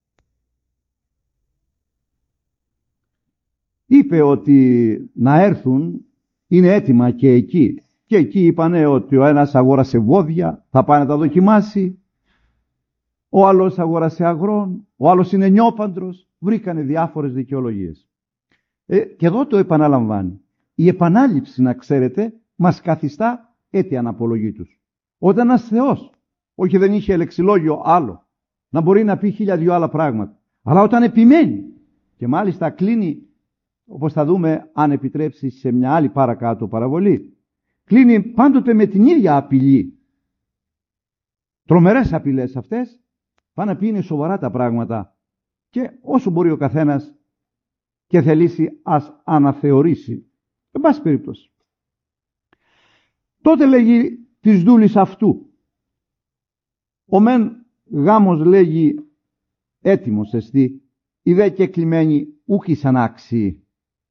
είπε ότι να έρθουν, είναι έτοιμα και εκεί. Και εκεί είπανε ότι ο ένας αγόρασε βόδια, θα πάει να τα δοκιμάσει. Ο άλλος αγόρασε αγρόν, ο άλλος είναι νιόπαντρος. Βρήκανε διάφορες δικαιολογίες. Και εδώ το επαναλαμβάνει. Η επανάληψη, να ξέρετε, μας καθιστά αίτια απολογή τους. Όταν ένας Θεός, όχι δεν είχε λεξιλόγιο άλλο, να μπορεί να πει 1002 άλλα πράγματα, αλλά όταν επιμένει και μάλιστα κλείνει, όπως θα δούμε αν επιτρέψει σε μια άλλη παρακάτω παραβολή, κλείνει πάντοτε με την ίδια απειλή. Τρομερές απειλές αυτές, πάνε να πει είναι σοβαρά τα πράγματα και όσο μπορεί ο καθένας και θελήσει ας αναθεωρήσει Εν πάση περιπτώσει. Τότε λέγει της δούλης αυτού. Ο μεν γάμος λέγει έτοιμος εστί, η δε και κλειμένη ούκ εις ανάξιοι.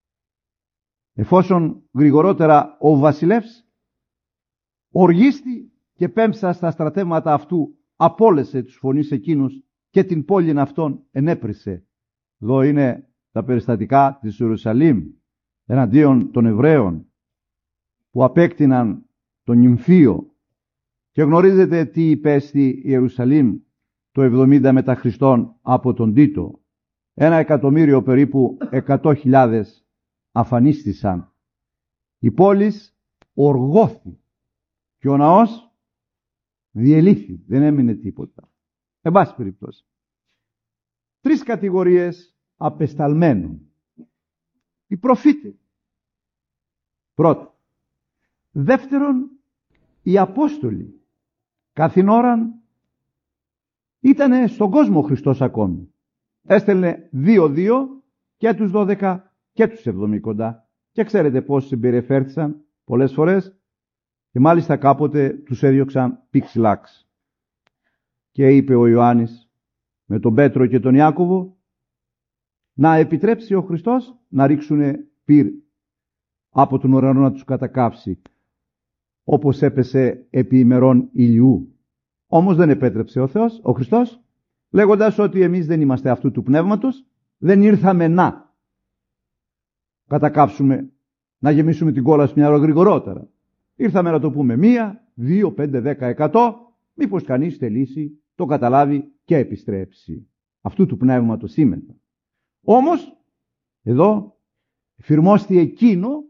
Εφόσον γρηγορότερα ο βασιλεύς οργίστη και πέμψα στα στρατεύματα αυτού, απόλεσε τους φωνείς εκείνους και την πόλην αυτών ενέπρισε. Εδώ είναι τα περιστατικά της Ιερουσαλήμ εναντίον των Εβραίων που απέκτηναν τον νυμφίο. Και γνωρίζετε τι υπέστη η Ιερουσαλήμ το 70 μετά Χριστόν από τον Τίτο. 1.000.000 περίπου 100.000 αφανίστησαν. Η πόλης οργώθη και ο ναός διελήθη. Δεν έμεινε τίποτα. Εν πάση περιπτώσει. 3 κατηγορίες απεσταλμένων. Οι προφήτες. Πρώτον. Δεύτερον, οι Απόστολοι. Καθήν ώραν ήτανε στον κόσμο ο Χριστός ακόμη. Έστελνε 2-2 και τους 12 και τους 70. Και ξέρετε πώς συμπεριφέρθησαν πολλές φορές και μάλιστα κάποτε τους έδιωξαν πίξ-λάξ. Και είπε ο Ιωάννης με τον Πέτρο και τον Ιάκωβο να επιτρέψει ο Χριστός να ρίξουνε πυρ από τον ουρανό να τους κατακάψει, όπως έπεσε επί ημερών ηλιού. Όμως δεν επέτρεψε ο Θεός, ο Χριστός, λέγοντας ότι εμείς δεν είμαστε αυτού του πνεύματος, δεν ήρθαμε να κατακάψουμε, να γεμίσουμε την κόλαση μια ώρα γρηγορότερα. Ήρθαμε να το πούμε 1, 2, 5, 10, 100, μήπως κανείς θελήσει, το καταλάβει και επιστρέψει. Αυτού του πνεύματος σήμερα. Όμως, εδώ εφηρμόστη εκείνο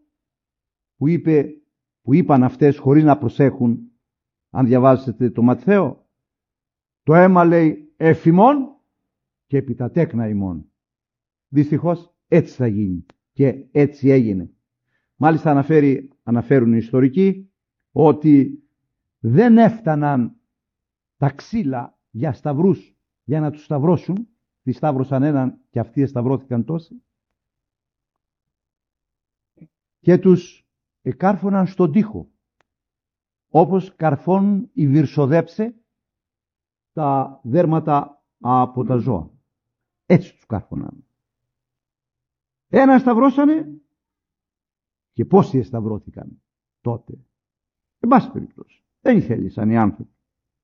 που είπαν αυτές χωρίς να προσέχουν. Αν διαβάσετε το Ματθαίο, το αίμα λέει εφημών και επί τα τέκνα ημών. Δυστυχώς έτσι θα γίνει και έτσι έγινε. Μάλιστα αναφέρουν οι ιστορικοί ότι δεν έφταναν τα ξύλα για σταυρούς για να τους σταυρώσουν. Τις σταύρωσαν έναν και αυτοί σταυρώθηκαν τόσοι. Και τους εκάρφωναν στον τοίχο. Όπως καρφώνουν οι βυρσοδέψε τα δέρματα από τα ζώα. Έτσι τους κάρφωναν. Ένα σταυρώσανε και πόσοι εσταυρώθηκαν τότε. Εν πάση περιπτώσει. Δεν ήθελησαν οι άνθρωποι.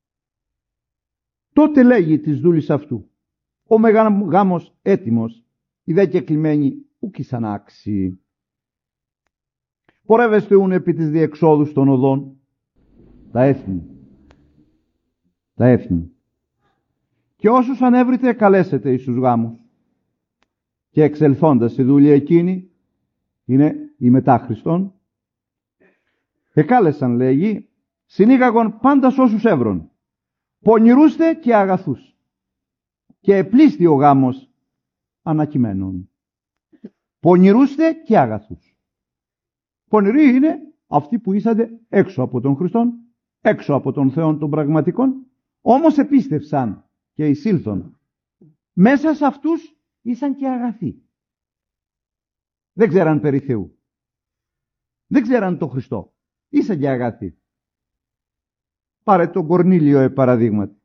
Τότε λέγει της δούλης αυτού, ο γάμος έτοιμος, η δε και κλειμένη ούκ εις ανάξιοι. Πορεύεστε ούν επί της διεξόδους των οδών, τα έθνη. Και όσους ανέβρετε καλέσετε εις τους γάμους. Και εξελθώντας η δούλη εκείνη, είναι η μετά Χριστόν, εκάλεσαν λέγει, συνήγαγον πάντας όσους έβρον, πονηρούστε και αγαθούς. Και επλήστη ο γάμος ανακειμένων. Πονηρούστε και αγαθούς. Πονηροί είναι αυτοί που ήσατε έξω από τον Χριστόν, έξω από τον Θεό των πραγματικών, όμως επίστευσαν και εισήλθον. Μέσα σε αυτούς ήσαν και αγαθοί. Δεν ξέραν περί Θεού. Δεν ξέραν τον Χριστό. Ήσαν και αγαθοί. Πάρε τον Κορνήλιο παραδείγματι.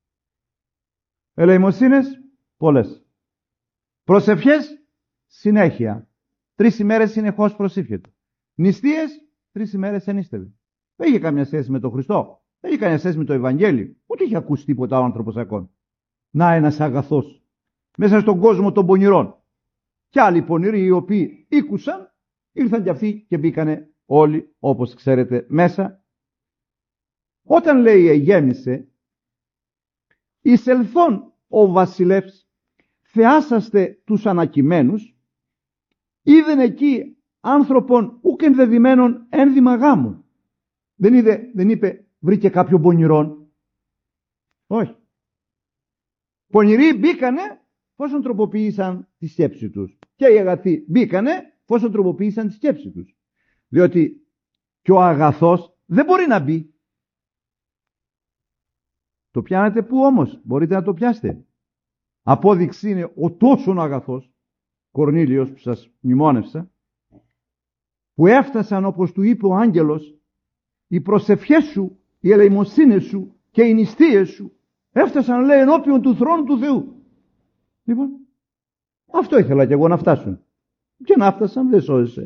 Ελεημοσύνες πολλές. Προσευχές συνέχεια. 3 ημέρες συνεχώς προσήφιεται. Νηστείες 3 ημέρες ενίστευε. Δεν είχε καμία σχέση με τον Χριστό. Δεν είχε καμία σχέση με το Ευαγγέλιο. Ούτε είχε ακούσει τίποτα ο άνθρωπος ακόμη. Να ένας αγαθός. Μέσα στον κόσμο των πονηρών. Και άλλοι πονηροί οι οποίοι ήκουσαν, ήρθαν κι αυτοί και μπήκανε όλοι όπως ξέρετε μέσα. Όταν λέει εγέμισε, εισελθόν ο βασιλεύς, θεάσαστε τους ανακειμένους, είδεν εκεί άνθρωπον ούκ ενδεδειμένων ένδυμα γάμου. Δεν είπε βρήκε κάποιον πονηρόν. Όχι. Πονηροί μπήκανε πόσον τροποποίησαν τη σκέψη τους. Και οι αγαθοί μπήκανε πόσον τροποποίησαν τη σκέψη τους. Διότι και ο αγαθός δεν μπορεί να μπει. Το πιάνετε πού όμως, μπορείτε να το πιάσετε. Απόδειξη είναι ο τόσον αγαθός Κορνήλιος που σας μνημόνευσα. που έφτασαν, όπως του είπε ο άγγελος, οι προσευχές σου, οι ελεημοσύνες σου και οι νηστείες σου έφτασαν, λέει, ενώπιον του θρόνου του Θεού. Λοιπόν, αυτό ήθελα κι εγώ να φτάσουν. Και να φτάσαν, δεν σώζεσαι.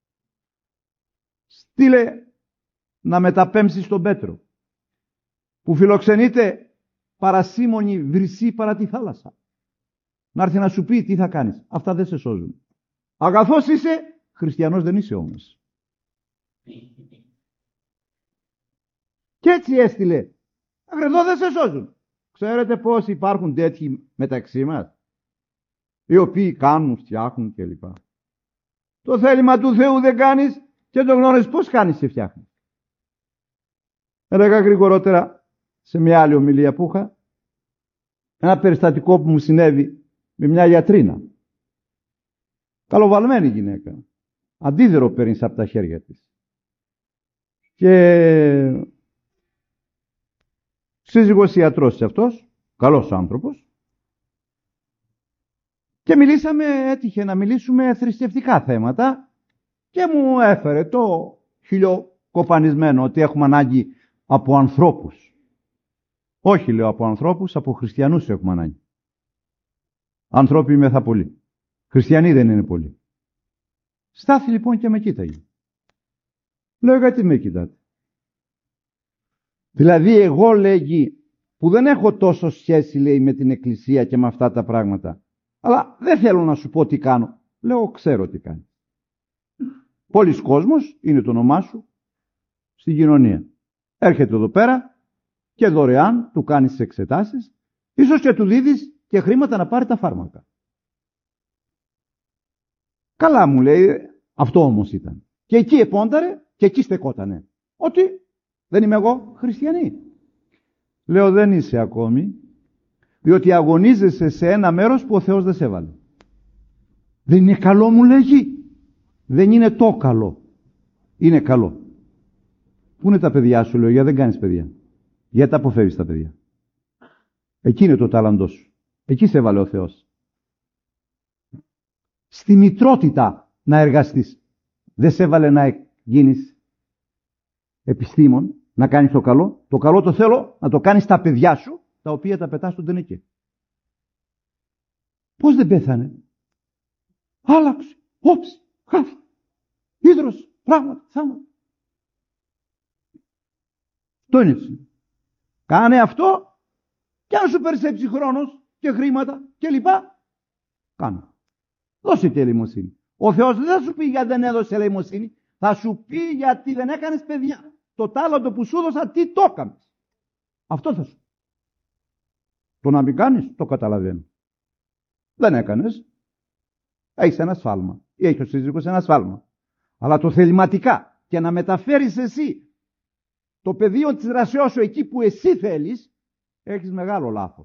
Στείλε να μεταπέμψει στον Πέτρο, που φιλοξενείται παρασήμονη βρυσή παρά τη θάλασσα. Να έρθει να σου πει τι θα κάνεις. Αυτά δεν σε σώζουν. Αγαθός είσαι, χριστιανός δεν είσαι όμως. Και έτσι έστειλε. Εδώ δεν σε σώζουν. Ξέρετε πώς υπάρχουν τέτοιοι μεταξύ μας, οι οποίοι κάνουν, φτιάχνουν κλπ. Το θέλημα του Θεού δεν κάνεις και το γνωρίζεις πώς κάνεις και φτιάχνεις. Έλεγα γρηγορότερα σε μια άλλη ομιλία που είχα ένα περιστατικό που μου συνέβη με μια γιατρίνα. Καλοβαλμένη γυναίκα. Αντίδερο παίρνει από τα χέρια της. Και σύζυγος ιατρός αυτός, καλός άνθρωπος. Και έτυχε να μιλήσουμε θρησκευτικά θέματα και μου έφερε το χιλιοκοπανισμένο ότι έχουμε ανάγκη από ανθρώπους. Όχι, λέω, από ανθρώπους, από χριστιανούς έχουμε ανάγκη. Ανθρώποι μεθα πολλοί. Χριστιανοί δεν είναι πολλοί. Στάθη λοιπόν και με κοίταγε. Λέω, γιατί με κοιτάτε? Δηλαδή εγώ, λέγει, που δεν έχω τόσο σχέση, λέει, με την εκκλησία και με αυτά τα πράγματα, αλλά δεν θέλω να σου πω τι κάνω. Λέω, ξέρω τι κάνει. Πολλής κόσμος, είναι το όνομά σου, στην κοινωνία. Έρχεται εδώ πέρα και δωρεάν του κάνεις τις εξετάσεις, ίσως και του δίδεις και χρήματα να πάρει τα φάρμακα. Καλά, μου λέει, αυτό όμως ήταν. Και εκεί επόνταρε και εκεί στεκότανε. Ότι δεν είμαι εγώ χριστιανή. Λέω, δεν είσαι ακόμη, διότι αγωνίζεσαι σε ένα μέρος που ο Θεός δεν σε έβαλε. Δεν είναι καλό, μου λέγει. Δεν είναι το καλό. Είναι καλό. Πού είναι τα παιδιά σου? Λέω, γιατί δεν κάνεις παιδιά? Γιατί τα αποφεύγεις τα παιδιά? Εκεί είναι το τάλαντό σου. Εκεί σε έβαλε ο Θεός. Στη μητρότητα να εργαστείς. Δεν σε έβαλε να γίνεις επιστήμον, να κάνεις το καλό. Το καλό το θέλω να το κάνεις στα παιδιά σου, τα οποία τα πετάς στον τενεκέ. Πώς δεν πέθανε? Άλλαξε, όψε, χάφη, ίδρος, πράγματα, θάματα. Το είναι έτσι. Κάνε αυτό και αν σου περισσέψει χρόνος και χρήματα και λοιπά, κάνε. Δώσε και ελεημοσύνη. Ο Θεός δεν θα σου πει γιατί δεν έδωσε ελεημοσύνη, θα σου πει γιατί δεν έκανες παιδιά. Το τάλαντο που σου έδωσα, τι το έκανες? Αυτό θα σου πει. Το να μην κάνεις, το καταλαβαίνω. Δεν έκανες. Έχεις ένα σφάλμα. Ή έχει ο σύζυγος ένα σφάλμα. Αλλά το θεληματικά και να μεταφέρεις εσύ το πεδίο της δρασιός σου εκεί που εσύ θέλεις, έχεις μεγάλο λάθος.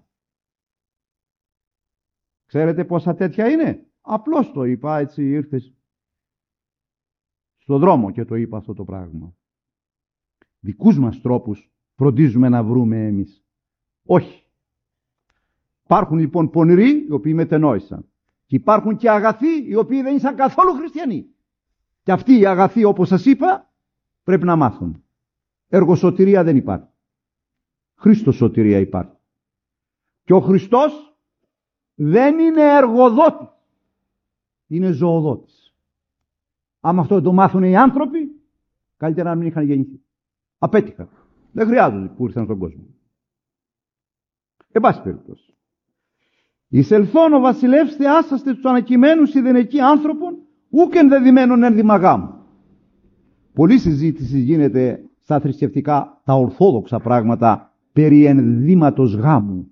Ξέρετε πόσα τέτοια είναι? Απλώς το είπα, έτσι ήρθες στον δρόμο και το είπα αυτό το πράγμα. Δικούς μας τρόπους φροντίζουμε να βρούμε εμείς. Όχι. Υπάρχουν λοιπόν πονηροί οι οποίοι μετενόησαν. Και υπάρχουν και αγαθοί οι οποίοι δεν ήσαν καθόλου χριστιανοί. Και αυτοί οι αγαθοί, όπως σας είπα, πρέπει να μάθουν. Εργοσωτηρία δεν υπάρχει. Χριστός σωτηρία υπάρχει. Και ο Χριστός δεν είναι εργοδότης. Είναι ζωοδότης. Άμα αυτό το μάθουν οι άνθρωποι, καλύτερα να μην είχαν γεννηθεί. Απέτυχα. Δεν χρειάζονται που ήρθαν στον κόσμο. Εν πάση περιπτώσει. Εισελθόν ο βασιλεύς θεάσαστε τους ανακειμένους ιδενεκοί άνθρωπων, ούκ ενδεδειμένων ένδυμα γάμου. Πολλή συζήτηση γίνεται στα θρησκευτικά, τα ορθόδοξα πράγματα, περί ενδύματος γάμου.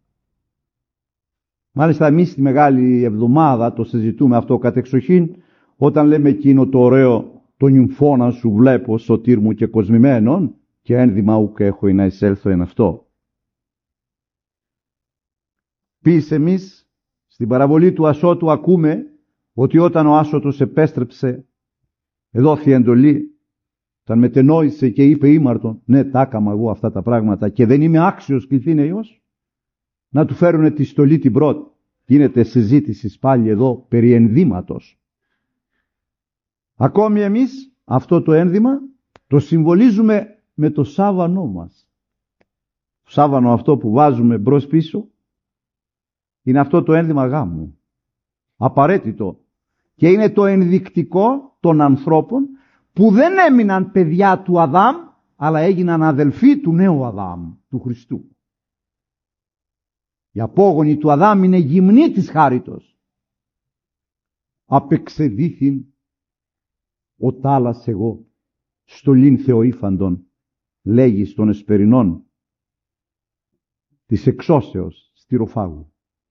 Μάλιστα εμείς στη Μεγάλη Εβδομάδα το συζητούμε αυτό κατεξοχήν, όταν λέμε εκείνο το ωραίο, το νυμφώνα σου βλέπω σωτήρ μου και κοσμημένον, και ένδυμα ούκ έχω να εισέλθω εν αυτό. Επίσης εμείς στην παραβολή του Ασώτου ακούμε ότι όταν ο Άσωτος επέστρεψε, εδόθη εντολή, όταν μετενόησε και είπε ήμαρτον, ναι, τα έκαμα εγώ αυτά τα πράγματα και δεν είμαι άξιος κληθήνειος, να του φέρουνε τη στολή την πρώτη. Γίνεται συζήτηση πάλι εδώ περί ενδύματος. Ακόμη εμείς αυτό το ένδυμα το συμβολίζουμε με το σάβανό μας. Το σάβανο αυτό που βάζουμε μπρος πίσω είναι αυτό το ένδυμα γάμου. Απαραίτητο. Και είναι το ενδεικτικό των ανθρώπων που δεν έμειναν παιδιά του Αδάμ, αλλά έγιναν αδελφοί του νέου Αδάμ, του Χριστού. Οι απόγονοι του Αδάμ είναι γυμνοί της χάριτος. Απεξεδίθην ο τάλας εγώ, στολήν θεοήφαντον, λέγει στον εσπερινών της εξώσεως στυροφάγου.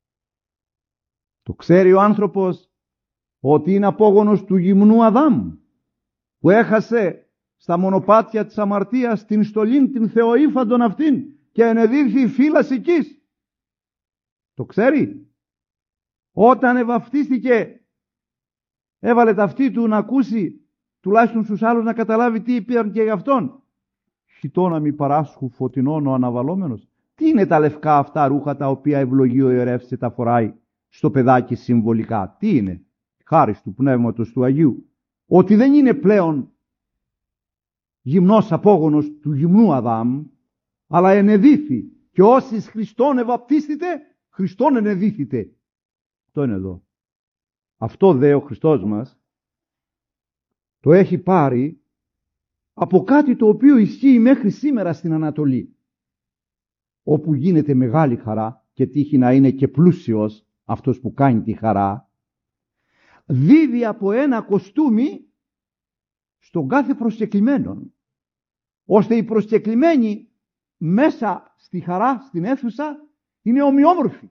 Το ξέρει ο άνθρωπος ότι είναι απόγονος του γυμνού Αδάμ, που έχασε στα μονοπάτια της αμαρτίας την στολήν την θεοήφαντον αυτήν και ενεδίθη φύλας εκείς. Το ξέρει. Όταν ευαυτίστηκε, έβαλε τα αυτή του να ακούσει, τουλάχιστον στους άλλους να καταλάβει τι είπαν και για αυτόν. Χιτώνα μη παράσχου φωτεινών ο αναβαλόμενος. Τι είναι τα λευκά αυτά ρούχα τα οποία ευλογεί ο ιερεύς και τα φοράει στο παιδάκι συμβολικά? Τι είναι? Χάρις του Πνεύματος του Αγίου. Ότι δεν είναι πλέον γυμνός απόγονος του γυμνού Αδάμ, αλλά ενεδίθη. Και όσοι Χριστόν ευαπτίστητε, Χριστόν ενεδίθητε. Αυτό είναι εδώ. Αυτό δε ο Χριστός μας το έχει πάρει από κάτι το οποίο ισχύει μέχρι σήμερα στην Ανατολή, όπου γίνεται μεγάλη χαρά και τύχει να είναι και πλούσιος αυτός που κάνει τη χαρά. Δίδει από ένα κοστούμι στον κάθε προσκεκλημένον, ώστε οι προσκεκλημένοι μέσα στη χαρά, στην αίθουσα, είναι ομοιόμορφοι.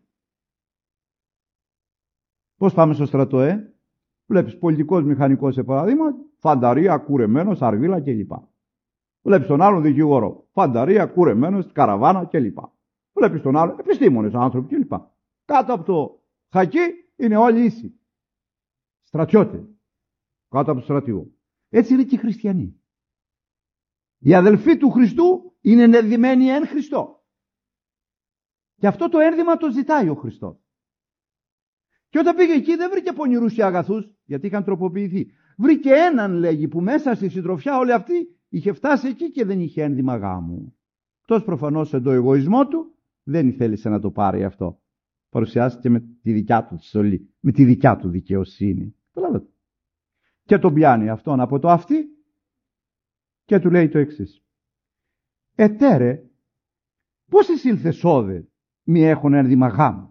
Πώς πάμε στο στρατό, Βλέπεις πολιτικός μηχανικός, σε παράδειγμα, φανταρία, κουρεμένος, αρβίλα κλπ. Βλέπεις τον άλλον δικηγόρο, φανταρία, κουρεμένος, καραβάνα κλπ. Βλέπεις τον άλλον, επιστήμονες άνθρωποι κλπ. Κάτω από το χακί είναι όλοι ίσοι. Στρατιώτες. Κάτω από το στρατιώ. Έτσι είναι και οι χριστιανοί. Οι αδελφοί του Χριστού είναι ενδυμένοι εν Χριστώ. Και αυτό το ένδυμα το ζητάει ο Χριστός. Και όταν πήγε εκεί δεν βρήκε πονηρούς και αγαθούς, γιατί είχαν τροποποιηθεί. Βρήκε έναν, λέγει, που μέσα στη συντροφιά όλη αυτή είχε φτάσει εκεί και δεν είχε ένδυμα γάμου. Αυτός προφανώς εν το εγωισμό του δεν θέλησε να το πάρει αυτό. Παρουσιάστηκε με τη δικιά του στολή, με τη δικιά του δικαιοσύνη. Καταλάβατε. Και τον πιάνει αυτόν από το αυτί και του λέει το εξής. Ετέρε, πώς εισήλθες σώδε μη έχουν ένδυμα γάμου?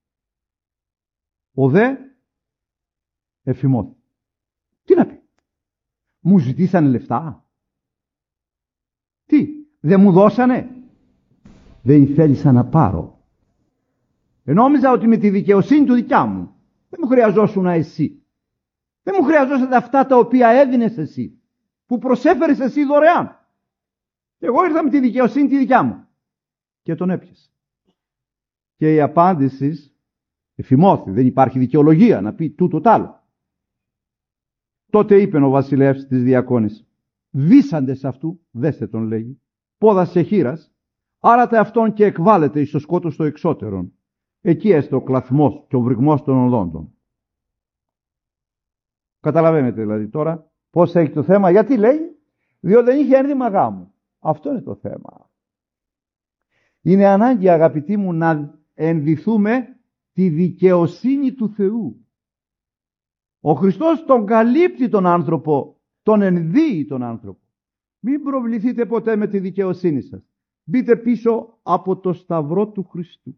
Ο δε εφημώθη. Τι να πει? Μου ζητήσανε λεφτά? Τι, δεν μου δώσανε? Δεν θέλησα να πάρω. Νόμιζα ότι με τη δικαιοσύνη του δικιά μου δεν μου χρειαζόσουν εσύ. Δεν μου χρειαζόσατε αυτά τα οποία έδινες εσύ, που προσέφερες εσύ δωρεάν. Και εγώ ήρθα με τη δικαιοσύνη τη δικιά μου. Και τον έπιασε. Και η απάντηση εφημώθη, δεν υπάρχει δικαιολογία να πει τούτο τ' άλλο. Τότε είπε ο βασιλεύς της διακόνης, βίσαντες αυτού, δέστε τον λέγει, πόδας σε χείρας, άρατε αυτόν και εκβάλλεται εις το σκότος το εξώτερον. Εκεί έστω ο κλαθμός και ο βρυγμός των οδόντων. Καταλαβαίνετε δηλαδή τώρα πώς έχει το θέμα? Γιατί λέει? Διότι δεν είχε ένδυμα γάμου. Αυτό είναι το θέμα. Είναι ανάγκη, αγαπητοί μου, να ενδυθούμε τη δικαιοσύνη του Θεού. Ο Χριστός τον καλύπτει τον άνθρωπο, τον ενδύει τον άνθρωπο. Μην προβληθείτε ποτέ με τη δικαιοσύνη σας. Μπείτε πίσω από το σταυρό του Χριστού.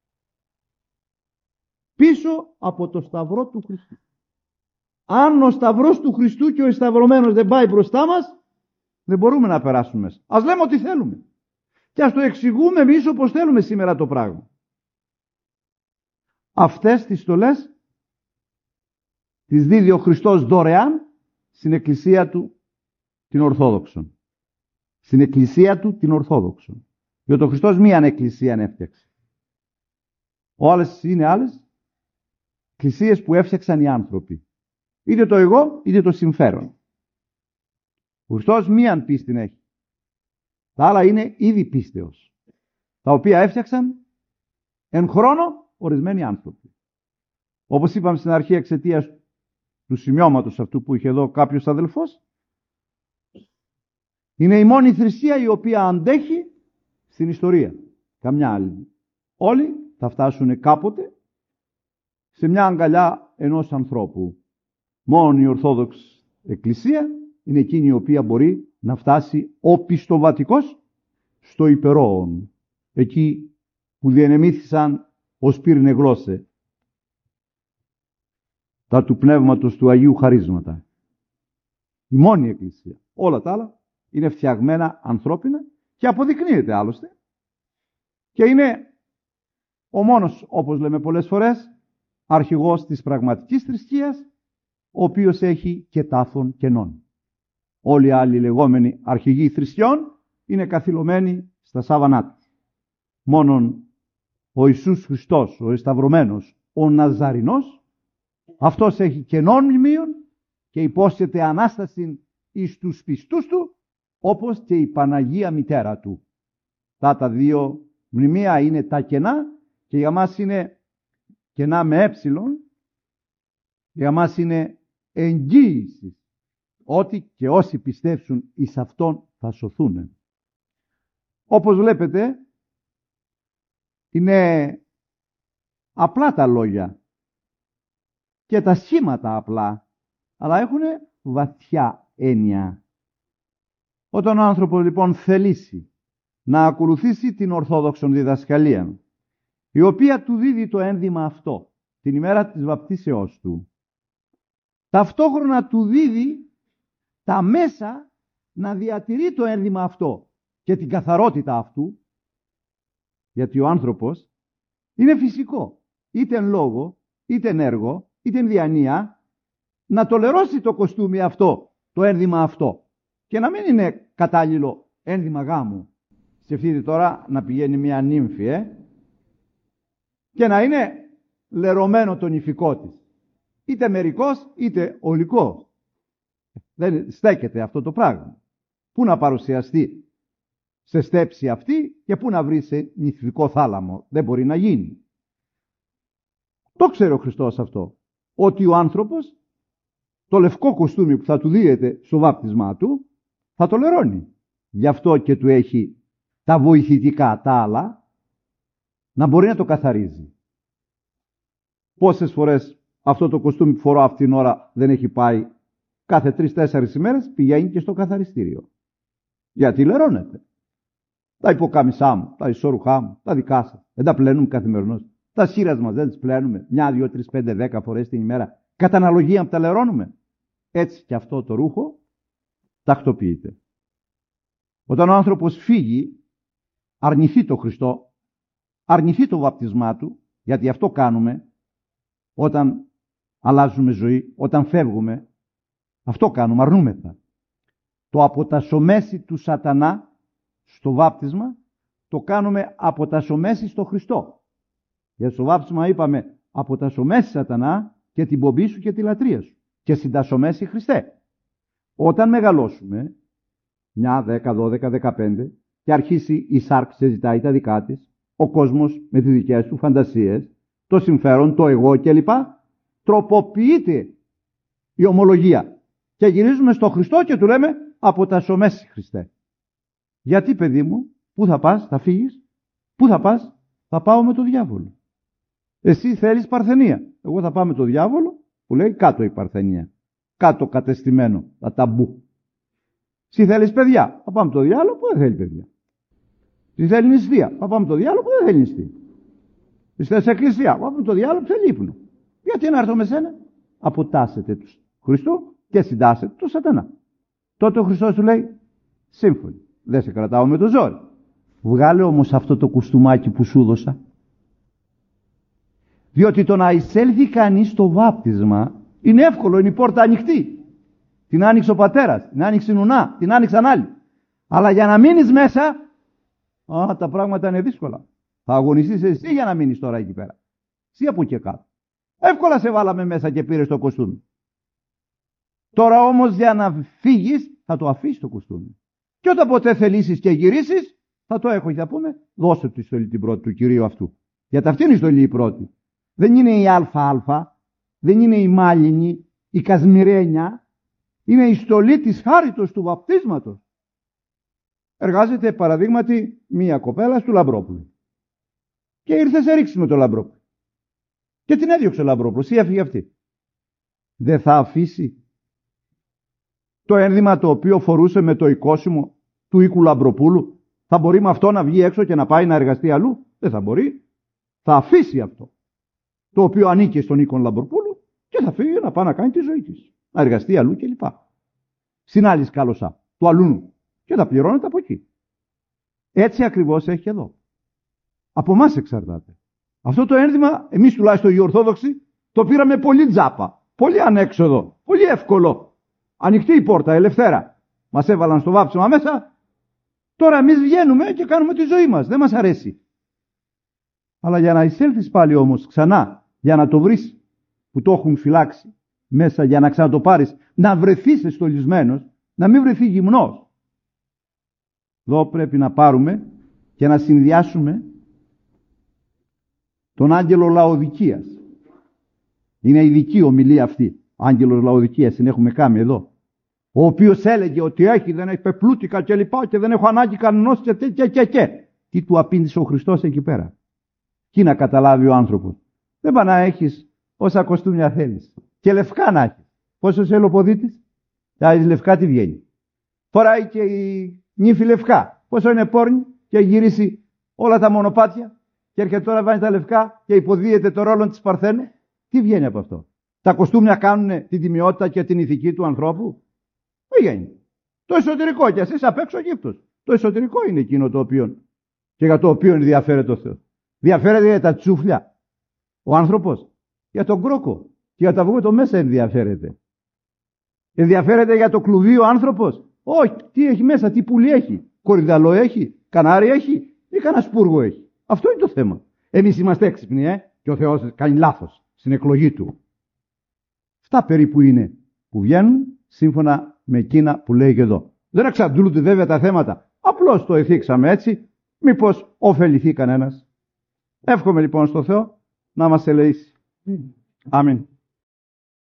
Πίσω από το σταυρό του Χριστού. Αν ο σταυρός του Χριστού και ο εσταυρωμένος δεν πάει μπροστά μας, δεν μπορούμε να περάσουμε μέσα. Ας λέμε ό,τι θέλουμε. Και ας το εξηγούμε εμείς όπως θέλουμε σήμερα το πράγμα. Αυτές τις στολές τις δίδει ο Χριστός δωρεάν στην εκκλησία του την Ορθόδοξον. Στην εκκλησία του την Ορθόδοξον. Διότι ο Χριστός μίαν εκκλησία έφτιαξε. Όλες είναι άλλες εκκλησίες που έφτιαξαν οι άνθρωποι. Είτε το εγώ είτε το συμφέρον. Ο Χριστός μίαν πίστην έχει. Τα άλλα είναι είδη πίστεως, τα οποία έφτιαξαν εν χρόνο ορισμένοι άνθρωποι. Όπως είπαμε στην αρχή, εξαιτίας του σημειώματος αυτού που είχε εδώ κάποιος αδελφός. Είναι η μόνη θρησκεία η οποία αντέχει στην ιστορία. Καμιά άλλη. Όλοι θα φτάσουν κάποτε σε μια αγκαλιά ενός ανθρώπου. Μόνο η Ορθόδοξη Εκκλησία είναι εκείνη η οποία μπορεί να φτάσει οπισθοβατικός στο υπερόον. Εκεί που διενεμήθησαν ως πύρνε γλώσσε τα του Πνεύματος του Αγίου χαρίσματα. Η μόνη Εκκλησία. Όλα τα άλλα είναι φτιαγμένα ανθρώπινα και αποδεικνύεται άλλωστε. Και είναι ο μόνος, όπως λέμε πολλές φορές, αρχηγός της πραγματικής θρησκείας, ο οποίος έχει και τάφων κενών. Όλοι οι άλλοι λεγόμενοι αρχηγοί θρησκειών είναι καθυλωμένοι στα σάβανά του. Μόνον ο Ιησούς Χριστός, ο εσταυρωμένος, ο Ναζαρινός, αυτός έχει κενών μνημείων και υπόσχεται Ανάσταση εις τους πιστούς του, όπως και η Παναγία Μητέρα του. Τα δύο μνημεία είναι τα κενά και για μας είναι κενά με έψιλον, για μας είναι εγγύηση ότι και όσοι πιστεύσουν εις Αυτόν θα σωθούν. Όπως βλέπετε, είναι απλά τα λόγια και τα σχήματα απλά, αλλά έχουν βαθιά έννοια. Όταν ο άνθρωπος λοιπόν θελήσει να ακολουθήσει την ορθόδοξον διδασκαλία, η οποία του δίδει το ένδυμα αυτό την ημέρα της βαπτίσεώς του, ταυτόχρονα του δίδει τα μέσα να διατηρεί το ένδυμα αυτό και την καθαρότητα αυτού, γιατί ο άνθρωπος είναι φυσικό, είτε εν λόγω, είτε εν έργο, είτε εν διανία, να τολερώσει το κοστούμι αυτό, το ένδυμα αυτό, και να μην είναι κατάλληλο ένδυμα γάμου. Σκεφτείτε τώρα να πηγαίνει μια νύμφη, και να είναι λερωμένο το νηφικό της. Είτε μερικός, είτε ολικός. Δεν στέκεται αυτό το πράγμα. Πού να παρουσιαστεί σε στέψη αυτή και πού να βρει σε νηφικό θάλαμο. Δεν μπορεί να γίνει. Το ξέρει ο Χριστός αυτό. Ότι ο άνθρωπος το λευκό κοστούμι που θα του δίδεται στο βάπτισμά του θα το λερώνει. Γι' αυτό και του έχει τα βοηθητικά, τα άλλα, να μπορεί να το καθαρίζει. Πόσες φορές αυτό το κοστούμι που φορώ αυτήν την ώρα δεν έχει πάει, κάθε 3-4 ημέρες πηγαίνει και στο καθαριστήριο. Γιατί λερώνεται. Τα υποκάμισά μου, τα ισόρουχά μου, τα δικά σας, δεν τα πλένουμε καθημερινώς. Τα σύρας μας δεν τις πλένουμε 1, 2, 3, 5, 10 φορές την ημέρα. Κατά αναλογία που τα λερώνουμε. Έτσι και αυτό το ρούχο τακτοποιείται. Όταν ο άνθρωπος φύγει, αρνηθεί το Χριστό, αρνηθεί το βαπτισμά του, γιατί αυτό κάνουμε όταν αλλάζουμε ζωή, όταν φεύγουμε, αυτό κάνουμε, αρνούμεθα. Το αποτασσομέσει του σατανά στο βάπτισμα το κάνουμε αποτασσομέσει στο Χριστό. Γιατί στο βάπτισμα είπαμε αποτασσομέσει σατανά και την πομπή σου και τη λατρεία σου και συντασσομέσει Χριστέ. Όταν μεγαλώσουμε, 9, 10, 12, 15 και αρχίσει η σάρκ σε ζητάει τα δικά της, ο κόσμος με τις δικές του φαντασίες, το συμφέρον, το εγώ κλπ. Τροποποιείται η ομολογία και γυρίζουμε στο Χριστό και του λέμε αποτασσομέσει Χριστέ. Γιατί παιδί μου, πού θα πας, θα φύγεις, πού θα πας, θα πάω με το διάβολο. Εσύ θέλεις παρθενία, εγώ θα πάω με το διάβολο που λέει κάτω η παρθενία, κάτω κατεστημένο, τα ταμπού. Εσύ θέλεις παιδιά, θα πάμε το διάλογο που δεν θέλει παιδιά. Εσύ θέλει νηστεία, θα πάμε το διάλογο που δεν θέλει νηστεία. Εσύ θέλεις εκκλησία, θα πάμε το διάλογο που θέλει ύπνο. Γιατί να έρθω με σένα, αποτάσσετε του Χριστού και συντάσσετε του σατανά. Τότε ο Χριστός του λέει, σύμφωνοι, δεν σε κρατάω με το ζόρι. Βγάλε όμως αυτό το κουστούμάκι που σου δώσα. Διότι το να εισέλθει κανείς στο βάπτισμα είναι εύκολο, είναι η πόρτα ανοιχτή. Την άνοιξε ο πατέρας, την άνοιξε η νουνά, την άνοιξαν άλλοι. Αλλά για να μείνεις μέσα, τα πράγματα είναι δύσκολα. Θα αγωνιστείς εσύ για να μείνεις τώρα εκεί πέρα. Εσύ από εκεί κάτω. Εύκολα σε βάλαμε μέσα και πήρες το κοστούμι. Τώρα όμως για να φύγεις θα το αφήσεις το κοστούμι. Και όταν ποτέ θελήσεις και γυρίσεις, θα το έχω και θα πούμε, δώσε τη στολή την πρώτη του Κυρίου αυτού. Γιατί αυτή είναι η στολή η πρώτη. Δεν είναι η ΑΑ, δεν είναι η μάλινη, Η κασμιρένια είναι η στολή της χάριτος του βαπτίσματος. Εργάζεται παραδείγματι μία κοπέλα του Λαμπρόπουλου. Και ήρθε σε ρήξη με τον Λαμπρόπουλο. Και την έδιωξε ο Λαμπρόπουλος ή έφυγε αυτή. Δεν θα αφήσει το ένδυμα το οποίο φορούσε με το οικόσιμο του οίκου Λαμπροπούλου? Θα μπορεί με αυτό να βγει έξω και να πάει να εργαστεί αλλού? Δεν θα μπορεί. Θα αφήσει αυτό το οποίο ανήκε στον οίκο Λαμπροπούλου και θα φύγει να πάει να κάνει τη ζωή της. Να εργαστεί αλλού κλπ. Στην άλλη σκάλωσα του αλλού και θα πληρώνεται από εκεί. Έτσι ακριβώς έχει εδώ. Από εμάς εξαρτάται. Αυτό το ένδυμα, εμείς τουλάχιστον οι Ορθόδοξοι, το πήραμε πολύ τζάπα, πολύ ανέξοδο, πολύ εύκολο. Ανοιχτή η πόρτα, ελευθέρα. Μας έβαλαν στο βάψιμα μέσα. Τώρα εμείς βγαίνουμε και κάνουμε τη ζωή μας. Δεν μας αρέσει. Αλλά για να εισέλθεις πάλι όμως ξανά, για να το βρεις που το έχουν φυλάξει μέσα, για να ξανατο πάρεις, να βρεθείς εστολισμένος, να μην βρεθεί γυμνός. Εδώ πρέπει να πάρουμε και να συνδυάσουμε τον Άγγελο Λαοδικίας. Είναι ειδική ομιλία αυτή. Άγγελος Λαοδικίας την έχουμε κάνει εδώ. Ο οποίος έλεγε ότι έχει, δεν έχει πεπλούτικα και λοιπά και δεν έχω ανάγκη κανενός και. Τι του απήντησε ο Χριστός εκεί πέρα? Τι να καταλάβει ο άνθρωπος? Δεν πάει να έχεις όσα κοστούμια θέλεις. Και λευκά να έχεις. Πόσο σε ελοποδίτης? Τα λευκά τι βγαίνει? Φοράει και η νύφη λευκά. Πόσο είναι πόρνη και έχει γυρίσει όλα τα μονοπάτια και έρχεται τώρα βάζει τα λευκά και υποδίεται το ρόλο της Παρθένου. Τι βγαίνει από αυτό? Τα κοστούμια κάνουν την τιμιότητα και την ηθική του ανθρώπου? Δεν βγαίνει. Το εσωτερικό, και εσείς απ' έξω γύφτος. Το εσωτερικό είναι εκείνο το οποίο και για το οποίο ενδιαφέρεται ο Θεός. Διαφέρεται για τα τσούφλια ο άνθρωπος? Για τον κρόκο και για τα αυγό το μέσα ενδιαφέρεται. Ενδιαφέρεται για το κλουβί ο άνθρωπος? Όχι. Τι έχει μέσα, τι πουλί έχει? Κορυδαλό έχει? Κανάρι έχει? Ή κανένα σπούργο έχει? Αυτό είναι το θέμα. Εμείς είμαστε έξυπνοι, και ο Θεός κάνει λάθος στην εκλογή του. Αυτά περίπου είναι που βγαίνουν σύμφωνα με εκείνα που λέει και εδώ. Δεν εξαντλούνται βέβαια τα θέματα. Απλώς το εθίξαμε έτσι, μήπως ωφεληθεί κανένας. Εύχομαι λοιπόν στο Θεό να μας ελεήσει. Αμήν.